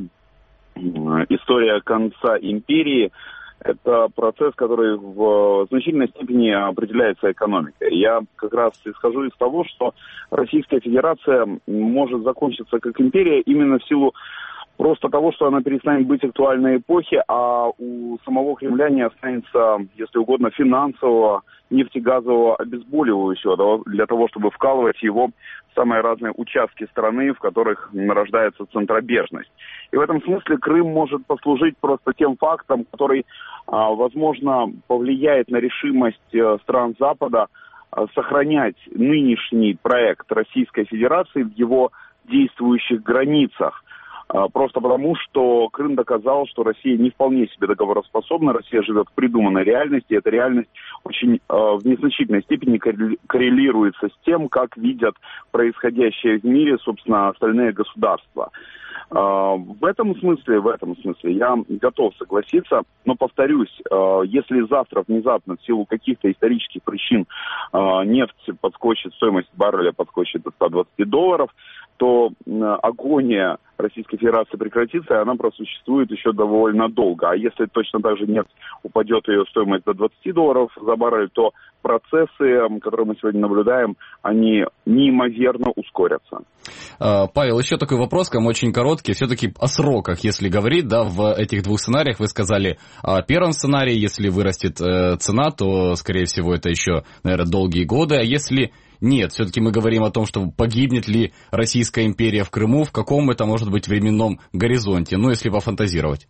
история конца империи – это процесс, который в значительной степени определяется экономикой. Я как раз исхожу из того, что Российская Федерация может закончиться как империя именно в силу просто того, что она перестанет быть актуальной эпохи, а у самого Кремля не останется, если угодно, финансового, нефтегазового обезболивающего для того, чтобы вкалывать его в самые разные участки страны, в которых нарождается центробежность. И в этом смысле Крым может послужить просто тем фактом, который, возможно, повлияет на решимость стран Запада сохранять нынешний проект Российской Федерации в его действующих границах. Просто потому, что Крым доказал, что Россия не вполне себе договороспособна, Россия живет в придуманной реальности, и эта реальность очень э, в незначительной степени коррелируется с тем, как видят происходящее в мире, собственно, остальные государства. Э, в этом смысле, в этом смысле я готов согласиться, но повторюсь, э, если завтра внезапно в силу каких-то исторических причин э, нефть подскочит, стоимость барреля подскочит до ста двадцати долларов, то агония Российской Федерации прекратится, и она просуществует еще довольно долго. А если точно так же нефть упадет, ее стоимость до двадцати долларов за баррель, то процессы, которые мы сегодня наблюдаем, они неимоверно ускорятся. Павел, еще такой вопрос, к вам очень короткий, все-таки о сроках, если говорить, да, в этих двух сценариях. Вы сказали о первом сценарии, если вырастет цена, то, скорее всего, это еще, наверное, долгие годы, а если... Нет, все-таки мы говорим о том, что погибнет ли Российская империя в Крыму, в каком это может быть временном горизонте, ну, если пофантазировать.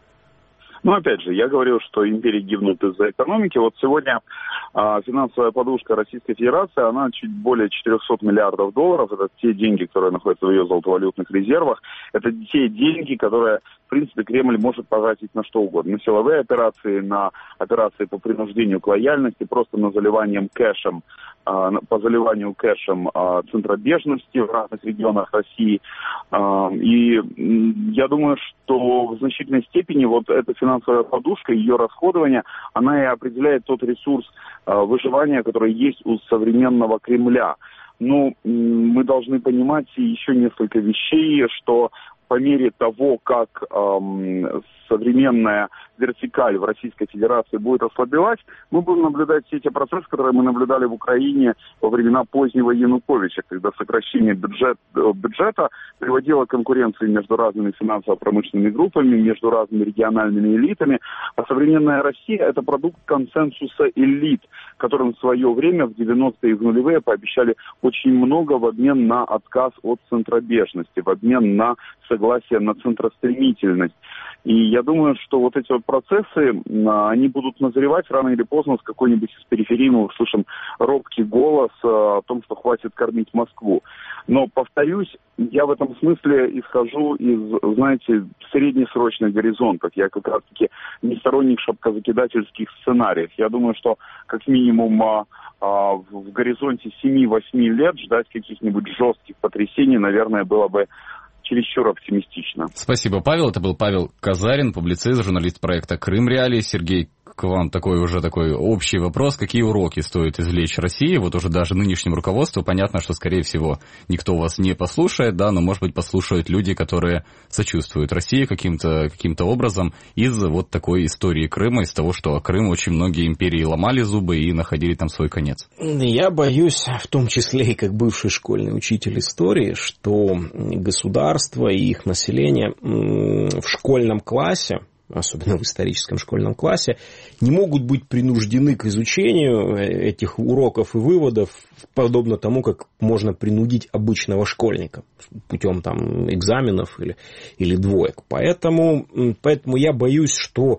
Ну, опять же, я говорил, что империи гибнут из-за экономики. Вот сегодня а, финансовая подушка Российской Федерации, она чуть более четырехсот миллиардов долларов. Это те деньги, которые находятся в ее золотовалютных резервах. Это те деньги, которые, в принципе, Кремль может потратить на что угодно. На силовые операции, на операции по принуждению к лояльности, просто на заливанием кэшем, а, по заливанию кэшем а, центробежности в разных регионах России. А, и я думаю, что в значительной степени вот эта финансовая подушка, ее расходование, она и определяет тот ресурс э, выживания, который есть у современного Кремля. Ну, мы должны понимать еще несколько вещей, что по мере того, как эм, современная вертикаль в Российской Федерации будет ослабевать, мы будем наблюдать все те процессы, которые мы наблюдали в Украине во времена позднего Януковича, когда сокращение бюджет, бюджета приводило к конкуренции между разными финансово-промышленными группами, между разными региональными элитами. А современная Россия – это продукт консенсуса элит, которым в свое время, в девяностые и в нулевые, пообещали очень много в обмен на отказ от центробежности, в обмен на согласие на центростремительность. И я думаю, что вот эти вот процессы, они будут назревать рано или поздно. С какой-нибудь из периферии мы услышим робкий голос о том, что хватит кормить Москву. Но, повторюсь, я в этом смысле исхожу из, знаете, среднесрочных горизонтов. Я как раз-таки не сторонник шапкозакидательских сценариев. Я думаю, что как минимум а, а, в горизонте семь-восемь лет ждать каких-нибудь жестких потрясений, наверное, было бы чересчур оптимистично. Спасибо, Павел. Это был Павел Казарин, публицист, журналист проекта «Крым Реалии». Сергей, к вам такой уже такой общий вопрос. Какие уроки стоит извлечь России? Вот уже даже нынешнему руководству понятно, что, скорее всего, никто вас не послушает, да, но, может быть, послушают люди, которые сочувствуют России каким-то, каким-то образом из вот такой истории Крыма, из того, что Крым очень многие империи ломали зубы и находили там свой конец. Я боюсь, в том числе и как бывший школьный учитель истории, что государство и их население в школьном классе, особенно в историческом школьном классе, не могут быть принуждены к изучению этих уроков и выводов, подобно тому, как можно принудить обычного школьника путем там, экзаменов или, или двоек. Поэтому, поэтому я боюсь, что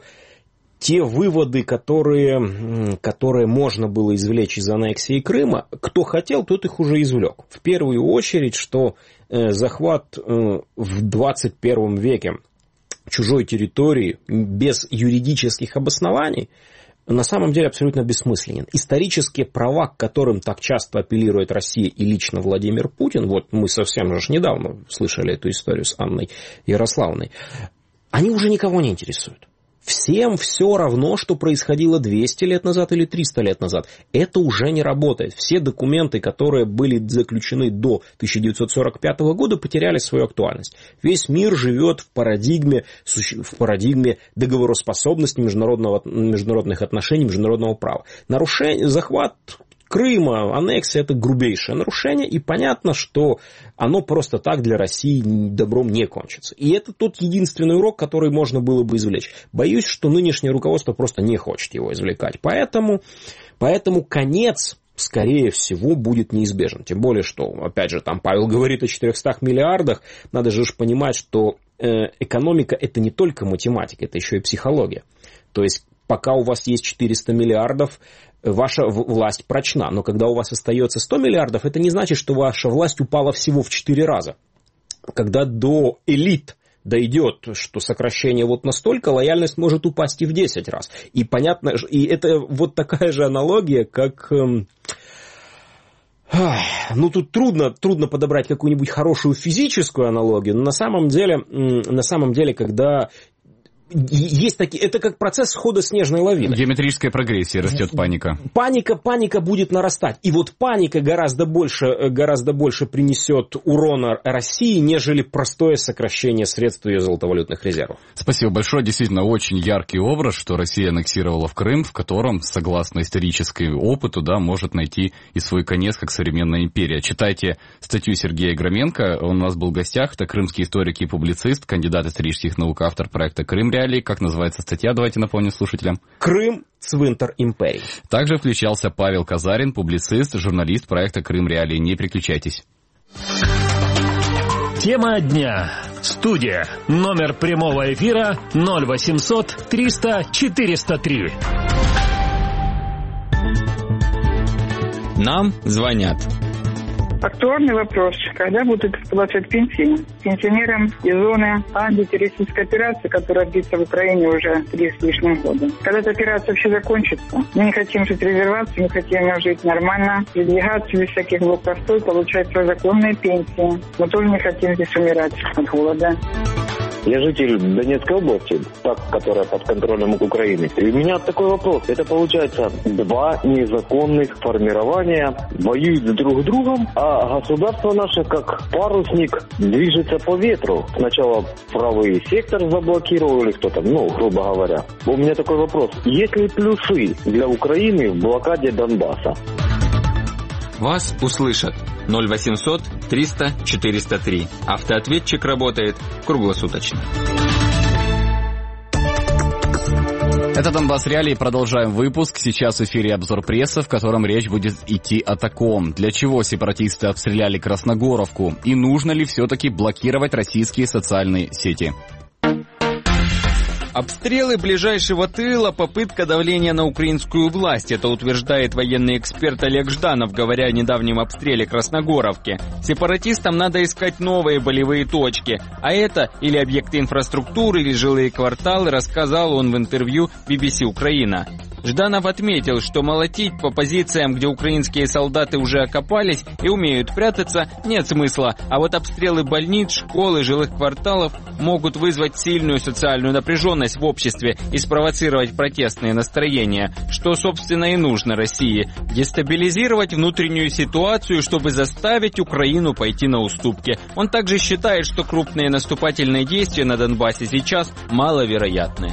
те выводы, которые, которые можно было извлечь из аннексии Крыма, кто хотел, тот их уже извлек. В первую очередь, что захват в двадцать первом веке чужой территории без юридических обоснований на самом деле абсолютно бессмысленен. Исторические права, к которым так часто апеллирует Россия и лично Владимир Путин, вот мы совсем же недавно слышали эту историю с Анной Ярославной, они уже никого не интересуют. Всем все равно, что происходило двести лет назад или триста лет назад. Это уже не работает. Все документы, которые были заключены до тысяча девятьсот сорок пятого года, потеряли свою актуальность. Весь мир живет в парадигме, в парадигме договороспособности международного, международных отношений, международного права. Нарушение, захват Крыма, аннексия – это грубейшее нарушение, и понятно, что оно просто так для России добром не кончится. И это тот единственный урок, который можно было бы извлечь. Боюсь, что нынешнее руководство просто не хочет его извлекать. Поэтому, поэтому конец, скорее всего, будет неизбежен. Тем более, что, опять же, там Павел говорит о четырехстах миллиардах. Надо же понимать, что э, экономика – это не только математика, это еще и психология. То есть, пока у вас есть четыреста миллиардов, ваша власть прочна. Но когда у вас остается сто миллиардов, это не значит, что ваша власть упала всего в четыре раза. Когда до элит дойдет, что сокращение вот настолько, лояльность может упасть и в десять раз. И понятно, и это вот такая же аналогия, как... Ну, тут трудно, трудно подобрать какую-нибудь хорошую физическую аналогию, но на самом деле, на самом деле, когда... Есть такие, это как процесс схода снежной лавины. Геометрическая прогрессия, растет паника. Паника, паника будет нарастать. И вот паника гораздо больше, гораздо больше принесет урона России, нежели простое сокращение средств ее золотовалютных резервов. Спасибо большое. Действительно, очень яркий образ, что Россия аннексировала в Крым, в котором, согласно историческому опыту, да, может найти и свой конец как современная империя. Читайте статью Сергея Громенко. Он у нас был в гостях. Это крымский историк и публицист, кандидат исторических наук, автор проекта «Крым Реалии». Как называется статья? Давайте напомним слушателям. Крым – цвинтар империи. Также включался Павел Казарин, публицист, журналист проекта «Крым Реалии». Не переключайтесь. Тема дня. Студия. Номер прямого эфира ноль восемьсот триста четыреста три. Нам звонят. Актуальный вопрос. Когда будут платить пенсии пенсионерам из зоны антитеррористической операции, которая длится в Украине уже три с лишним года? Когда эта операция вообще закончится? Мы не хотим жить в резервации, мы хотим жить нормально, передвигаться без всяких блокпостов, получать свои законные пенсии. Мы тоже не хотим здесь умирать от голода. Я житель Донецкой области, так, которая под контролем Украины. И у меня такой вопрос. Это получается два незаконных формирования воюют друг с другом, а государство наше, как парусник, движется по ветру. Сначала правый сектор заблокировали кто-то, ну, грубо говоря. У меня такой вопрос. Есть ли плюсы для Украины в блокаде Донбасса? Вас услышат. ноль восемьсот триста четыреста три. Автоответчик работает круглосуточно. Это «Донбасс Реалии». Продолжаем выпуск. Сейчас в эфире обзор прессы, в котором речь будет идти о таком. Для чего сепаратисты обстреляли Красногоровку? И нужно ли все-таки блокировать российские социальные сети? Обстрелы ближайшего тыла – попытка давления на украинскую власть. Это утверждает военный эксперт Олег Жданов, говоря о недавнем обстреле Красногоровки. Сепаратистам надо искать новые болевые точки. А это или объекты инфраструктуры, или жилые кварталы, рассказал он в интервью би би си Украина. Жданов отметил, что молотить по позициям, где украинские солдаты уже окопались и умеют прятаться, нет смысла. А вот обстрелы больниц, школ и жилых кварталов могут вызвать сильную социальную напряженность в обществе и спровоцировать протестные настроения, что, собственно, и нужно России. Дестабилизировать внутреннюю ситуацию, чтобы заставить Украину пойти на уступки. Он также считает, что крупные наступательные действия на Донбассе сейчас маловероятны.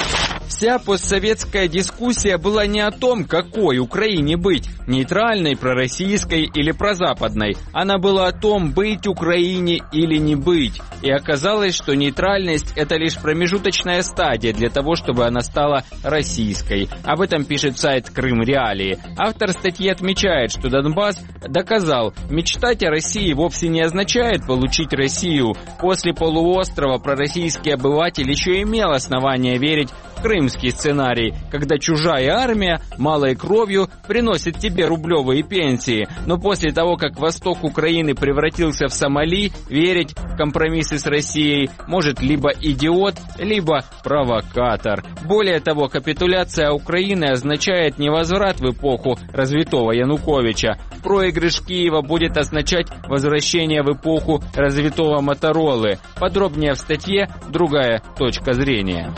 Вся постсоветская дискуссия была не о том, какой Украине быть, нейтральной, пророссийской или прозападной. Она была о том, быть Украине или не быть. И оказалось, что нейтральность – это лишь промежуточная стадия для того, чтобы она стала российской. Об этом пишет сайт Крым Реалии. Автор статьи отмечает, что Донбасс доказал, мечтать о России вовсе не означает получить Россию. После полуострова пророссийский обыватель еще имел основания верить в крымский сценарий, когда чужая армия малой кровью приносит тебе рублевые пенсии. Но после того, как восток Украины превратился в Сомали, верить в компромиссы с Россией может либо идиот, либо провокатор. Более того, капитуляция Украины означает не возврат в эпоху развитого Януковича. Проигрыш Киева будет означать возвращение в эпоху развитого Моторолы. Подробнее в статье «Другая точка зрения».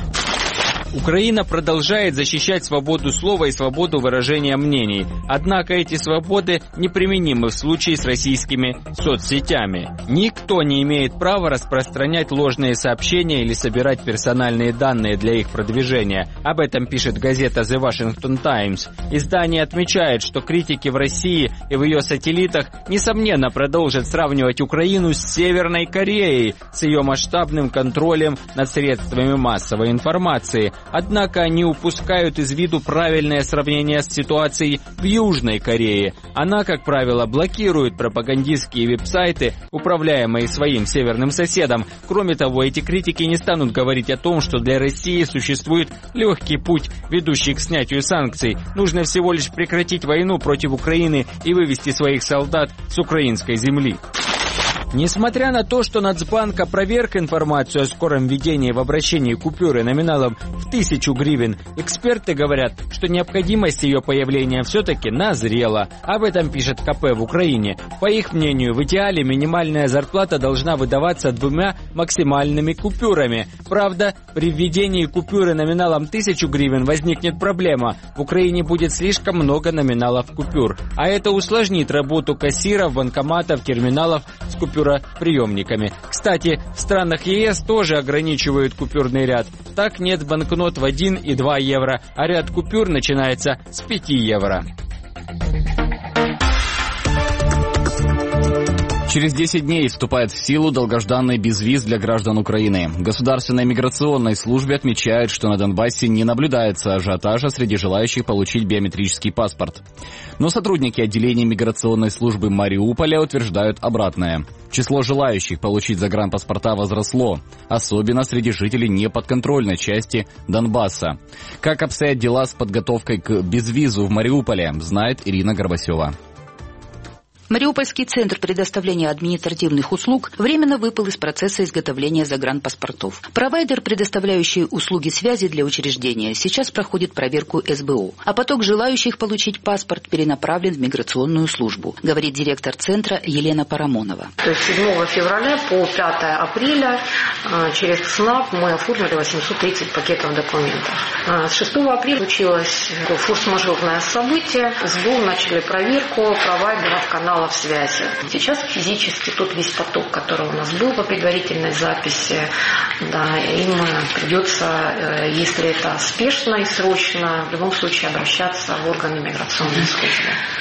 Украина продолжает защищать свободу слова и свободу выражения мнений. Однако эти свободы неприменимы в случае с российскими соцсетями. Никто не имеет права распространять ложные сообщения или собирать персональные данные для их продвижения. Об этом пишет газета The Washington Times. Издание отмечает, что критики в России и в ее сателлитах несомненно продолжат сравнивать Украину с Северной Кореей, с ее масштабным контролем над средствами массовой информации. Однако они упускают из виду правильное сравнение с ситуацией в Южной Корее. Она, как правило, блокирует пропагандистские веб-сайты, управляемые своим северным соседом. Кроме того, эти критики не станут говорить о том, что для России существует легкий путь, ведущий к снятию санкций. Нужно всего лишь прекратить войну против Украины и вывести своих солдат с украинской земли. Несмотря на то, что Нацбанк опроверг информацию о скором введении в обращении купюры номиналом в тысячу гривен, эксперты говорят, что необходимость ее появления все-таки назрела. Об этом пишет ка пэ в Украине. По их мнению, в идеале минимальная зарплата должна выдаваться двумя максимальными купюрами. Правда, при введении купюры номиналом тысячу гривен возникнет проблема. В Украине будет слишком много номиналов купюр. А это усложнит работу кассиров, банкоматов, терминалов с купюрами. приемниками. Кстати, в странах е эс тоже ограничивают купюрный ряд. Так нет банкнот в один и два евро, а ряд купюр начинается с пяти евро. Через десять дней вступает в силу долгожданный безвиз для граждан Украины. В Государственной миграционной службе отмечают, что на Донбассе не наблюдается ажиотажа среди желающих получить биометрический паспорт. Но сотрудники отделения миграционной службы Мариуполя утверждают обратное. Число желающих получить загранпаспорта возросло, особенно среди жителей неподконтрольной части Донбасса. Как обстоят дела с подготовкой к безвизу в Мариуполе, знает Ирина Горбасева. Мариупольский центр предоставления административных услуг временно выпал из процесса изготовления загранпаспортов. Провайдер, предоставляющий услуги связи для учреждения, сейчас проходит проверку эс бэ о, а поток желающих получить паспорт перенаправлен в миграционную службу, говорит директор центра Елена Парамонова. То есть седьмого февраля по пятое апреля через КСНАП мы оформили восемьсот тридцать пакетов документов. С шестого апреля случилось форс-мажорное событие. СБУ начали проверку провайдеров канала связи. Сейчас физически тот весь поток, который у нас был по предварительной записи, да, им придется, если это спешно и срочно, в любом случае обращаться в органы миграционной службы.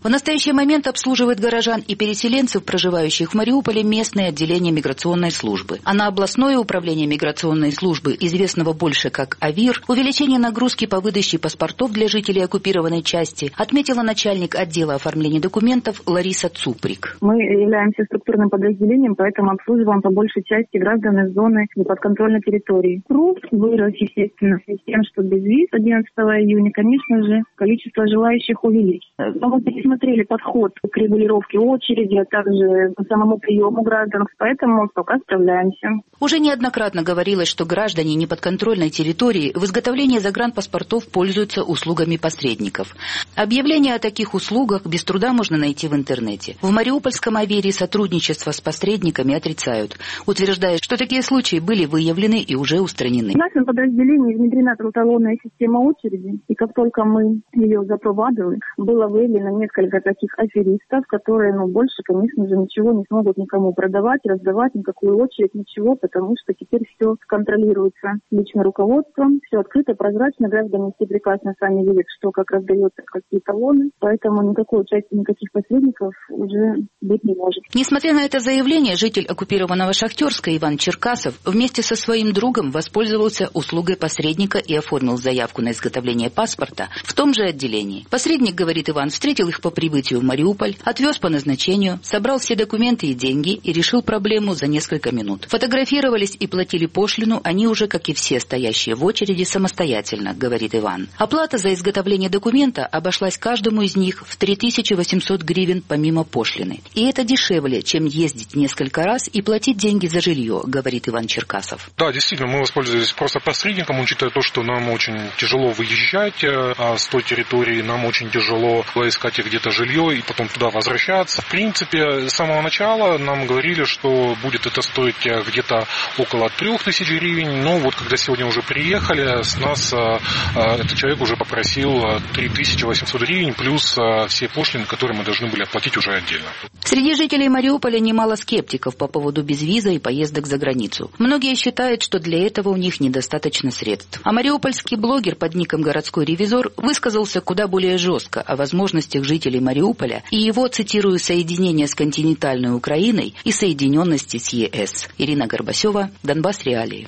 В настоящий момент обслуживает горожан и переселенцев, проживающих в Мариуполе, местное отделение миграционной службы. А на областное управление миграционной службы, известного больше как АВИР, увеличение нагрузки по выдаче паспортов для жителей оккупированной части отметила начальник отдела оформления документов Лариса Цуприк. Мы являемся структурным подразделением, поэтому обслуживаем по большей части граждан из зоны неподконтрольной территории. Рост вырос, естественно, в связи с тем, что без виз одиннадцатого июня, конечно же, количество желающих увеличилось. Но мы пересмотрели подход к регулировке очереди, а также к самому приему граждан, поэтому пока справляемся. Уже неоднократно говорилось, что граждане неподконтрольной территории в изготовлении загранпаспортов пользуются услугами посредников. Объявления о таких услугах без труда можно найти в интернете. В Мариупольском АВИРе сотрудничество с посредниками отрицают, утверждая, что такие случаи были выявлены и уже устранены. В нашем подразделении внедрена троталонная система очереди, и как только мы ее запровадили, было выявлено несколько таких аферистов, которые, ну, больше, конечно же, ничего не смогут никому продавать, раздавать, никакую очередь, ничего, потому что теперь все контролируется лично руководством, все открыто, прозрачно, граждане все прекрасно сами видят, что как раздается, какие талоны, поэтому никакой участия, никаких посредников уже быть не может. Несмотря на это заявление, житель оккупированного Шахтерска Иван Черкасов вместе со своим другом воспользовался услугой посредника и оформил заявку на изготовление паспорта в том же отделении. Посредник, говорит Иван, встретил их по прибытию в Мариуполь, отвез по назначению, собрал все документы и деньги и решил проблему за несколько минут. Фотографировались и платили пошлину они уже, как и все стоящие в очереди, самостоятельно, говорит Иван. Оплата за изготовление документа обошлась каждому из них в три тысячи восемьсот гривен помимо пошлины. И это дешевле, чем ездить несколько раз и платить деньги за жилье, говорит Иван Черкасов. Да, действительно, мы воспользовались просто посредником, учитывая то, что нам очень тяжело выезжать а с той территории, нам очень тяжело искать где-то жилье и потом туда возвращаться. В принципе, с самого начала нам говорили, что будет это стоить где-то около трех тысяч гривен, но вот когда сегодня уже приехали, с нас а, а, этот человек уже попросил три тысячи восемьсот гривен плюс а, все пошлины, которые мы должны были оплатить уже отдельно. Среди жителей Мариуполя немало скептиков по поводу безвиза и поездок за границу. Многие считают, что для этого у них недостаточно средств. А мариупольский блогер под ником «Городской ревизор» высказался куда более жестко о возможностях жителей Мариуполя и его, цитирую, соединение с континентальной Украиной и соединенности с ЕС. Ирина Горбасева, Донбасс Реалии.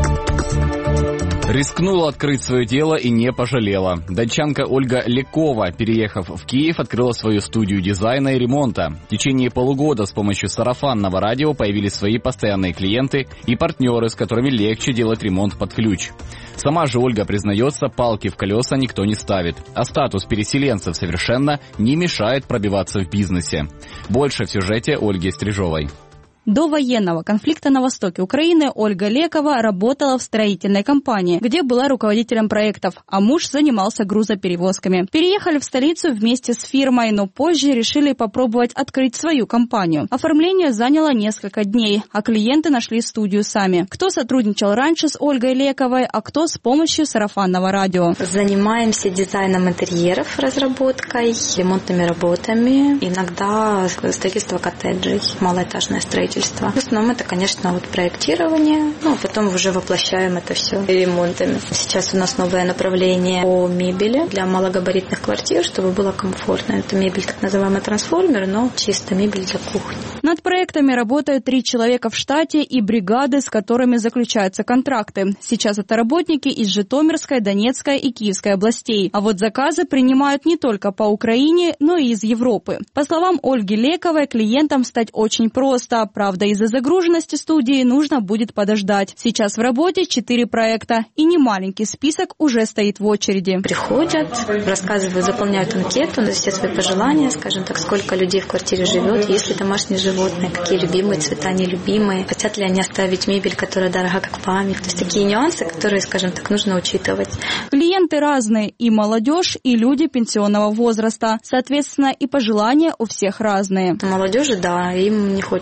Рискнула открыть свое дело и не пожалела. Датчанка Ольга Лекова, переехав в Киев, открыла свою студию дизайна и ремонта. В течение полугода с помощью сарафанного радио появились свои постоянные клиенты и партнеры, с которыми легче делать ремонт под ключ. Сама же Ольга признается, палки в колеса никто не ставит, а статус переселенцев совершенно не мешает пробиваться в бизнесе. Больше в сюжете Ольги Стрижовой. До военного конфликта на востоке Украины Ольга Лекова работала в строительной компании, где была руководителем проектов, а муж занимался грузоперевозками. Переехали в столицу вместе с фирмой, но позже решили попробовать открыть свою компанию. Оформление заняло несколько дней, а клиенты нашли студию сами. Кто сотрудничал раньше с Ольгой Лековой, а кто с помощью сарафанного радио. Занимаемся дизайном интерьеров, разработкой, ремонтными работами, иногда строительство коттеджей, малоэтажное строительство. В основном это, конечно, вот проектирование, ну, а потом уже воплощаем это все ремонтами. Сейчас у нас новое направление по мебели для малогабаритных квартир, чтобы было комфортно. Это мебель, так называемый трансформер, но чисто мебель для кухни. Над проектами работают три человека в штате и бригады, с которыми заключаются контракты. Сейчас это работники из Житомирской, Донецкой и Киевской областей. А вот заказы принимают не только по Украине, но и из Европы. По словам Ольги Лековой, клиентам стать очень просто. Правда, из-за загруженности студии нужно будет подождать. Сейчас в работе четыре проекта, и немаленький список уже стоит в очереди. Приходят, рассказывают, заполняют анкету, все свои пожелания, скажем так, сколько людей в квартире живет, есть ли домашние животные, какие любимые цвета, нелюбимые, хотят ли они оставить мебель, которая дорога как память. То есть такие нюансы, которые, скажем так, нужно учитывать. Клиенты разные, и молодежь, и люди пенсионного возраста. Соответственно, и пожелания у всех разные. Молодежи, да, им не хочется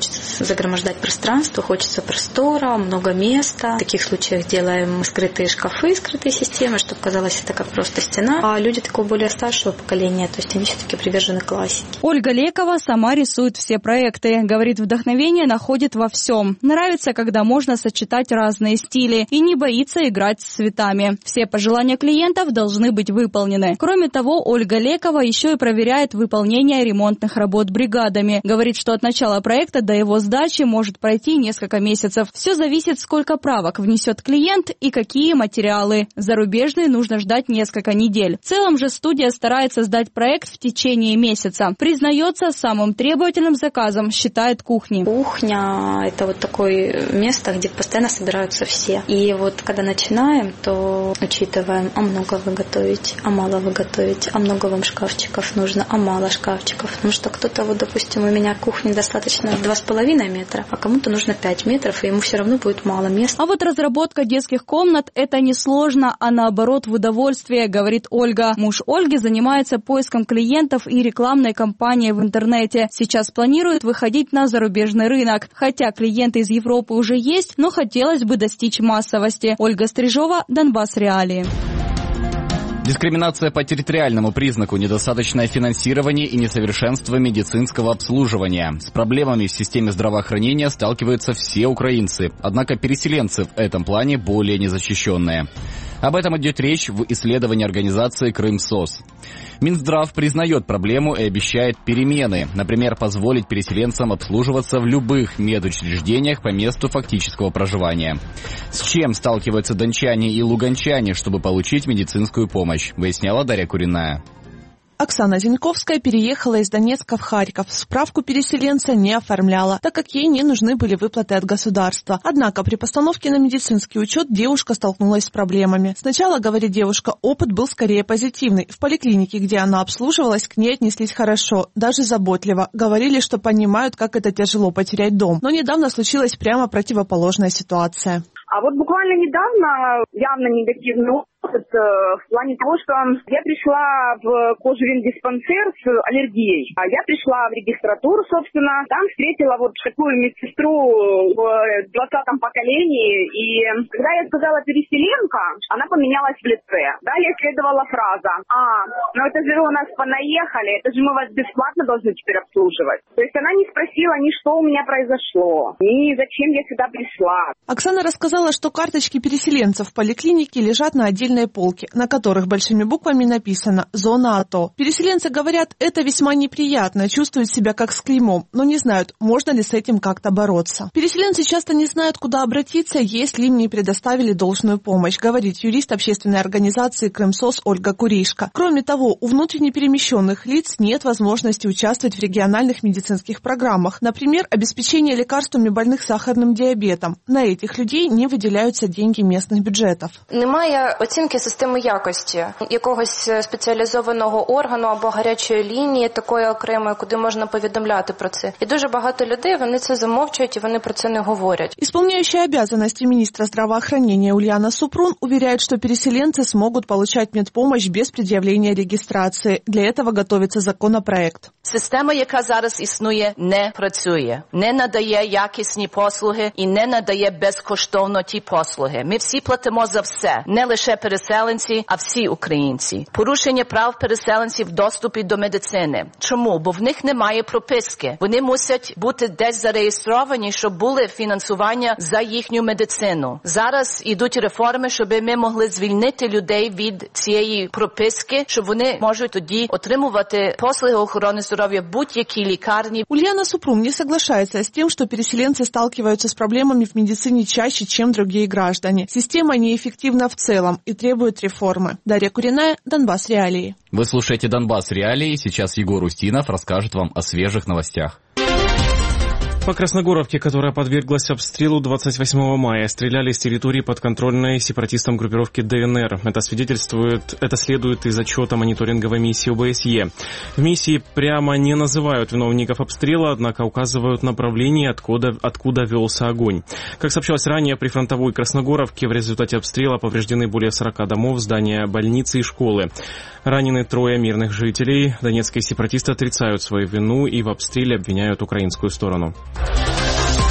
загромождать пространство, хочется простора, много места. В таких случаях делаем скрытые шкафы, скрытые системы, чтобы казалось это как просто стена. А люди такого более старшего поколения, то есть они все-таки привержены классике. Ольга Лекова сама рисует все проекты. Говорит, вдохновение находит во всем. Нравится, когда можно сочетать разные стили и не боится играть с цветами. Все пожелания клиентов должны быть выполнены. Кроме того, Ольга Лекова еще и проверяет выполнение ремонтных работ бригадами. Говорит, что от начала проекта до его сдачи может пройти несколько месяцев. Все зависит, сколько правок внесет клиент и какие материалы. Зарубежные нужно ждать несколько недель. В целом же студия старается сдать проект в течение месяца. Признается, самым требовательным заказом считает кухни. Кухня – это вот такое место, где постоянно собираются все. И вот когда начинаем, то учитываем, а много вы готовите, а мало вы готовите, а много вам шкафчиков нужно, а мало шкафчиков. Потому что кто-то, вот, допустим, у меня кухни достаточно два с половиной метра, а кому-то нужно пять метров, и ему все равно будет мало места. А вот разработка детских комнат – это не сложно, а наоборот в удовольствие, говорит Ольга. Муж Ольги занимается поиском клиентов и рекламной кампанией в интернете. Сейчас планирует выходить на зарубежный рынок. Хотя клиенты из Европы уже есть, но хотелось бы достичь массовости. Ольга Стрижова, Донбасс Реалии. Дискриминация по территориальному признаку, недостаточное финансирование и несовершенство медицинского обслуживания. С проблемами в системе здравоохранения сталкиваются все украинцы, однако переселенцы в этом плане более незащищенные. Об этом идет речь в исследовании организации «Крымсос». Минздрав признает проблему и обещает перемены. Например, позволить переселенцам обслуживаться в любых медучреждениях по месту фактического проживания. С чем сталкиваются дончане и луганчане, чтобы получить медицинскую помощь, выясняла Дарья Куриная. Оксана Зиньковская переехала из Донецка в Харьков. Справку переселенца не оформляла, так как ей не нужны были выплаты от государства. Однако при постановке на медицинский учет девушка столкнулась с проблемами. Сначала, говорит девушка, опыт был скорее позитивный. В поликлинике, где она обслуживалась, к ней отнеслись хорошо, даже заботливо. Говорили, что понимают, как это тяжело потерять дом. Но недавно случилась прямо противоположная ситуация. А вот буквально недавно явно негативный опыт э, в плане того, что я пришла в кожевендиспансер с аллергией. А я пришла в регистратуру, собственно, там встретила вот такую медсестру в двадцатом поколении. И когда я сказала переселенка, она поменялась в лице. Далее следовала фраза: «А, ну это же вы у нас понаехали, это же мы вас бесплатно должны теперь обслуживать». То есть она не спросила ни что у меня произошло, ни зачем я сюда пришла. Оксана рассказала, что карточки переселенцев в поликлинике лежат на отдельной полке, на которых большими буквами написано «Зона АТО». Переселенцы говорят, это весьма неприятно, чувствуют себя как с клеймом, но не знают, можно ли с этим как-то бороться. Переселенцы часто не знают, куда обратиться, если им не предоставили должную помощь, говорит юрист общественной организации «Крымсос» Ольга Куришка. Кроме того, у внутренне перемещенных лиц нет возможности участвовать в региональных медицинских программах, например, обеспечение лекарствами больных сахарным диабетом. На этих людей не виділяються деньги місцевих бюджетів. Немає оцінки системи якості, якогось спеціалізованого органу або гарячої лінії, такої окремої, куди можна повідомляти про це. І дуже багато людей, вони це замовчують і вони про це не говорять. Исполняющая обязанности министра здравоохранения Ульяна Супрун уверяет, что переселенцы смогут получать медпомощь без предъявления регистрации. Для этого готовится законопроект. Система, яка зараз існує, не працює, не надає якісні послуги і не надає безкоштовно ті послуги. Ми всі платимо за все, не лише переселенці, а всі українці. Порушення прав переселенців в доступі до медицини. Чому? Бо в них немає прописки. Вони мусять бути десь зареєстровані, щоб були фінансування за їхню медицину. Зараз ідуть реформи, щоб ми могли звільнити людей від цієї прописки, щоб вони можуть тоді отримувати послуги охорони здоровья в будь-якій лікарні. Ульяна Супрун не соглашается с тем, что переселенцы сталкиваются с проблемами в медицине чаще, чем другие граждане. Система неэффективна в целом и требует реформы. Дарья Куриная, Донбасс Реалии. Вы слушаете Донбасс Реалии. Сейчас Егор Устинов расскажет вам о свежих новостях. По Красногоровке, которая подверглась обстрелу двадцать восьмого мая, стреляли с территории подконтрольной сепаратистам группировки ДНР. Это свидетельствует, это следует из отчета мониторинговой миссии ОБСЕ. В миссии прямо не называют виновников обстрела, однако указывают направление, откуда, откуда велся огонь. Как сообщалось ранее, при фронтовой Красногоровке в результате обстрела повреждены более сорока домов, здания больницы и школы. Ранены трое мирных жителей. Донецкие сепаратисты отрицают свою вину и в обстреле обвиняют украинскую сторону.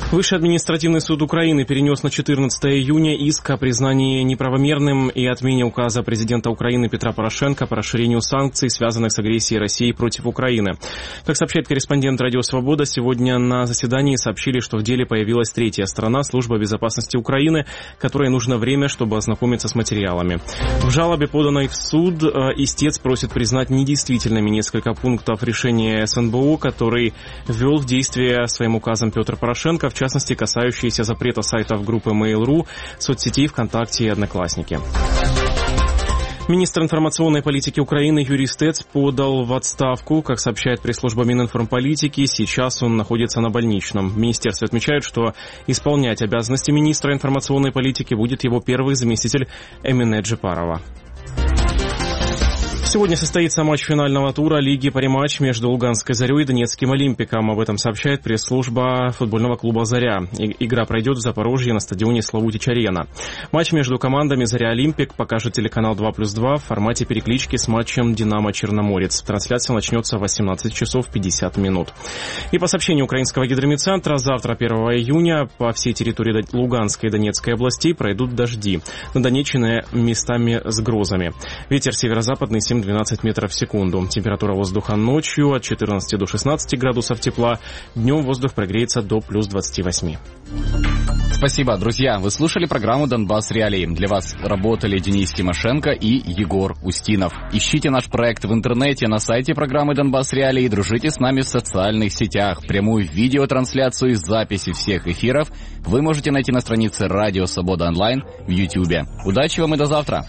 Высший административный суд Украины перенес на четырнадцатое июня иск о признании неправомерным и отмене указа президента Украины Петра Порошенко по расширению санкций, связанных с агрессией России против Украины. Как сообщает корреспондент «Радио Свобода», сегодня на заседании сообщили, что в деле появилась третья сторона, Служба безопасности Украины, которой нужно время, чтобы ознакомиться с материалами. В жалобе, поданной в суд, истец просит признать недействительными несколько пунктов решения эс эн бэ о, который ввел в действие своим указом Петр Порошенко, в частности, касающиеся запрета сайтов группы Mail.ru, соцсетей ВКонтакте и Одноклассники. Министр информационной политики Украины Юрий Стец подал в отставку. Как сообщает пресс-служба Мининформполитики, сейчас он находится на больничном. В министерстве отмечают, что исполнять обязанности министра информационной политики будет его первый заместитель Эмине Джипарова. Сегодня состоится матч финального тура Лиги Париматч между Луганской «Зарей» и Донецким «Олимпиком». Об этом сообщает пресс-служба футбольного клуба «Заря». Игра пройдет в Запорожье на стадионе Славутич-Арена. Матч между командами «Заря-Олимпик» покажет телеканал два плюс два в формате переклички с матчем «Динамо-Черноморец». Трансляция начнется в восемнадцать часов пятьдесят минут. И по сообщению украинского гидромедцентра, завтра, первого июня, по всей территории Луганской и Донецкой областей пройдут дожди. На Донеччине местами с грозами. Ветер северо-западный семь-двенадцать метров в секунду. Температура воздуха ночью от четырнадцати до шестнадцати градусов тепла. Днем воздух прогреется до плюс двадцати восьми. Спасибо, друзья. Вы слушали программу «Донбасс Реалии». Для вас работали Денис Тимошенко и Егор Устинов. Ищите наш проект в интернете на сайте программы «Донбасс Реалии» и дружите с нами в социальных сетях. Прямую видеотрансляцию и записи всех эфиров вы можете найти на странице «Радио Свобода Онлайн» в Ютьюбе. Удачи вам и до завтра.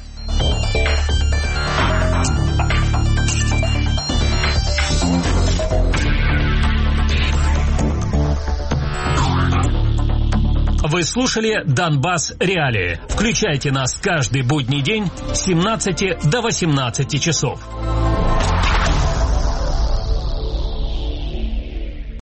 Вы слушали «Донбасс Реалии». Включайте нас каждый будний день с семнадцати до восемнадцати часов.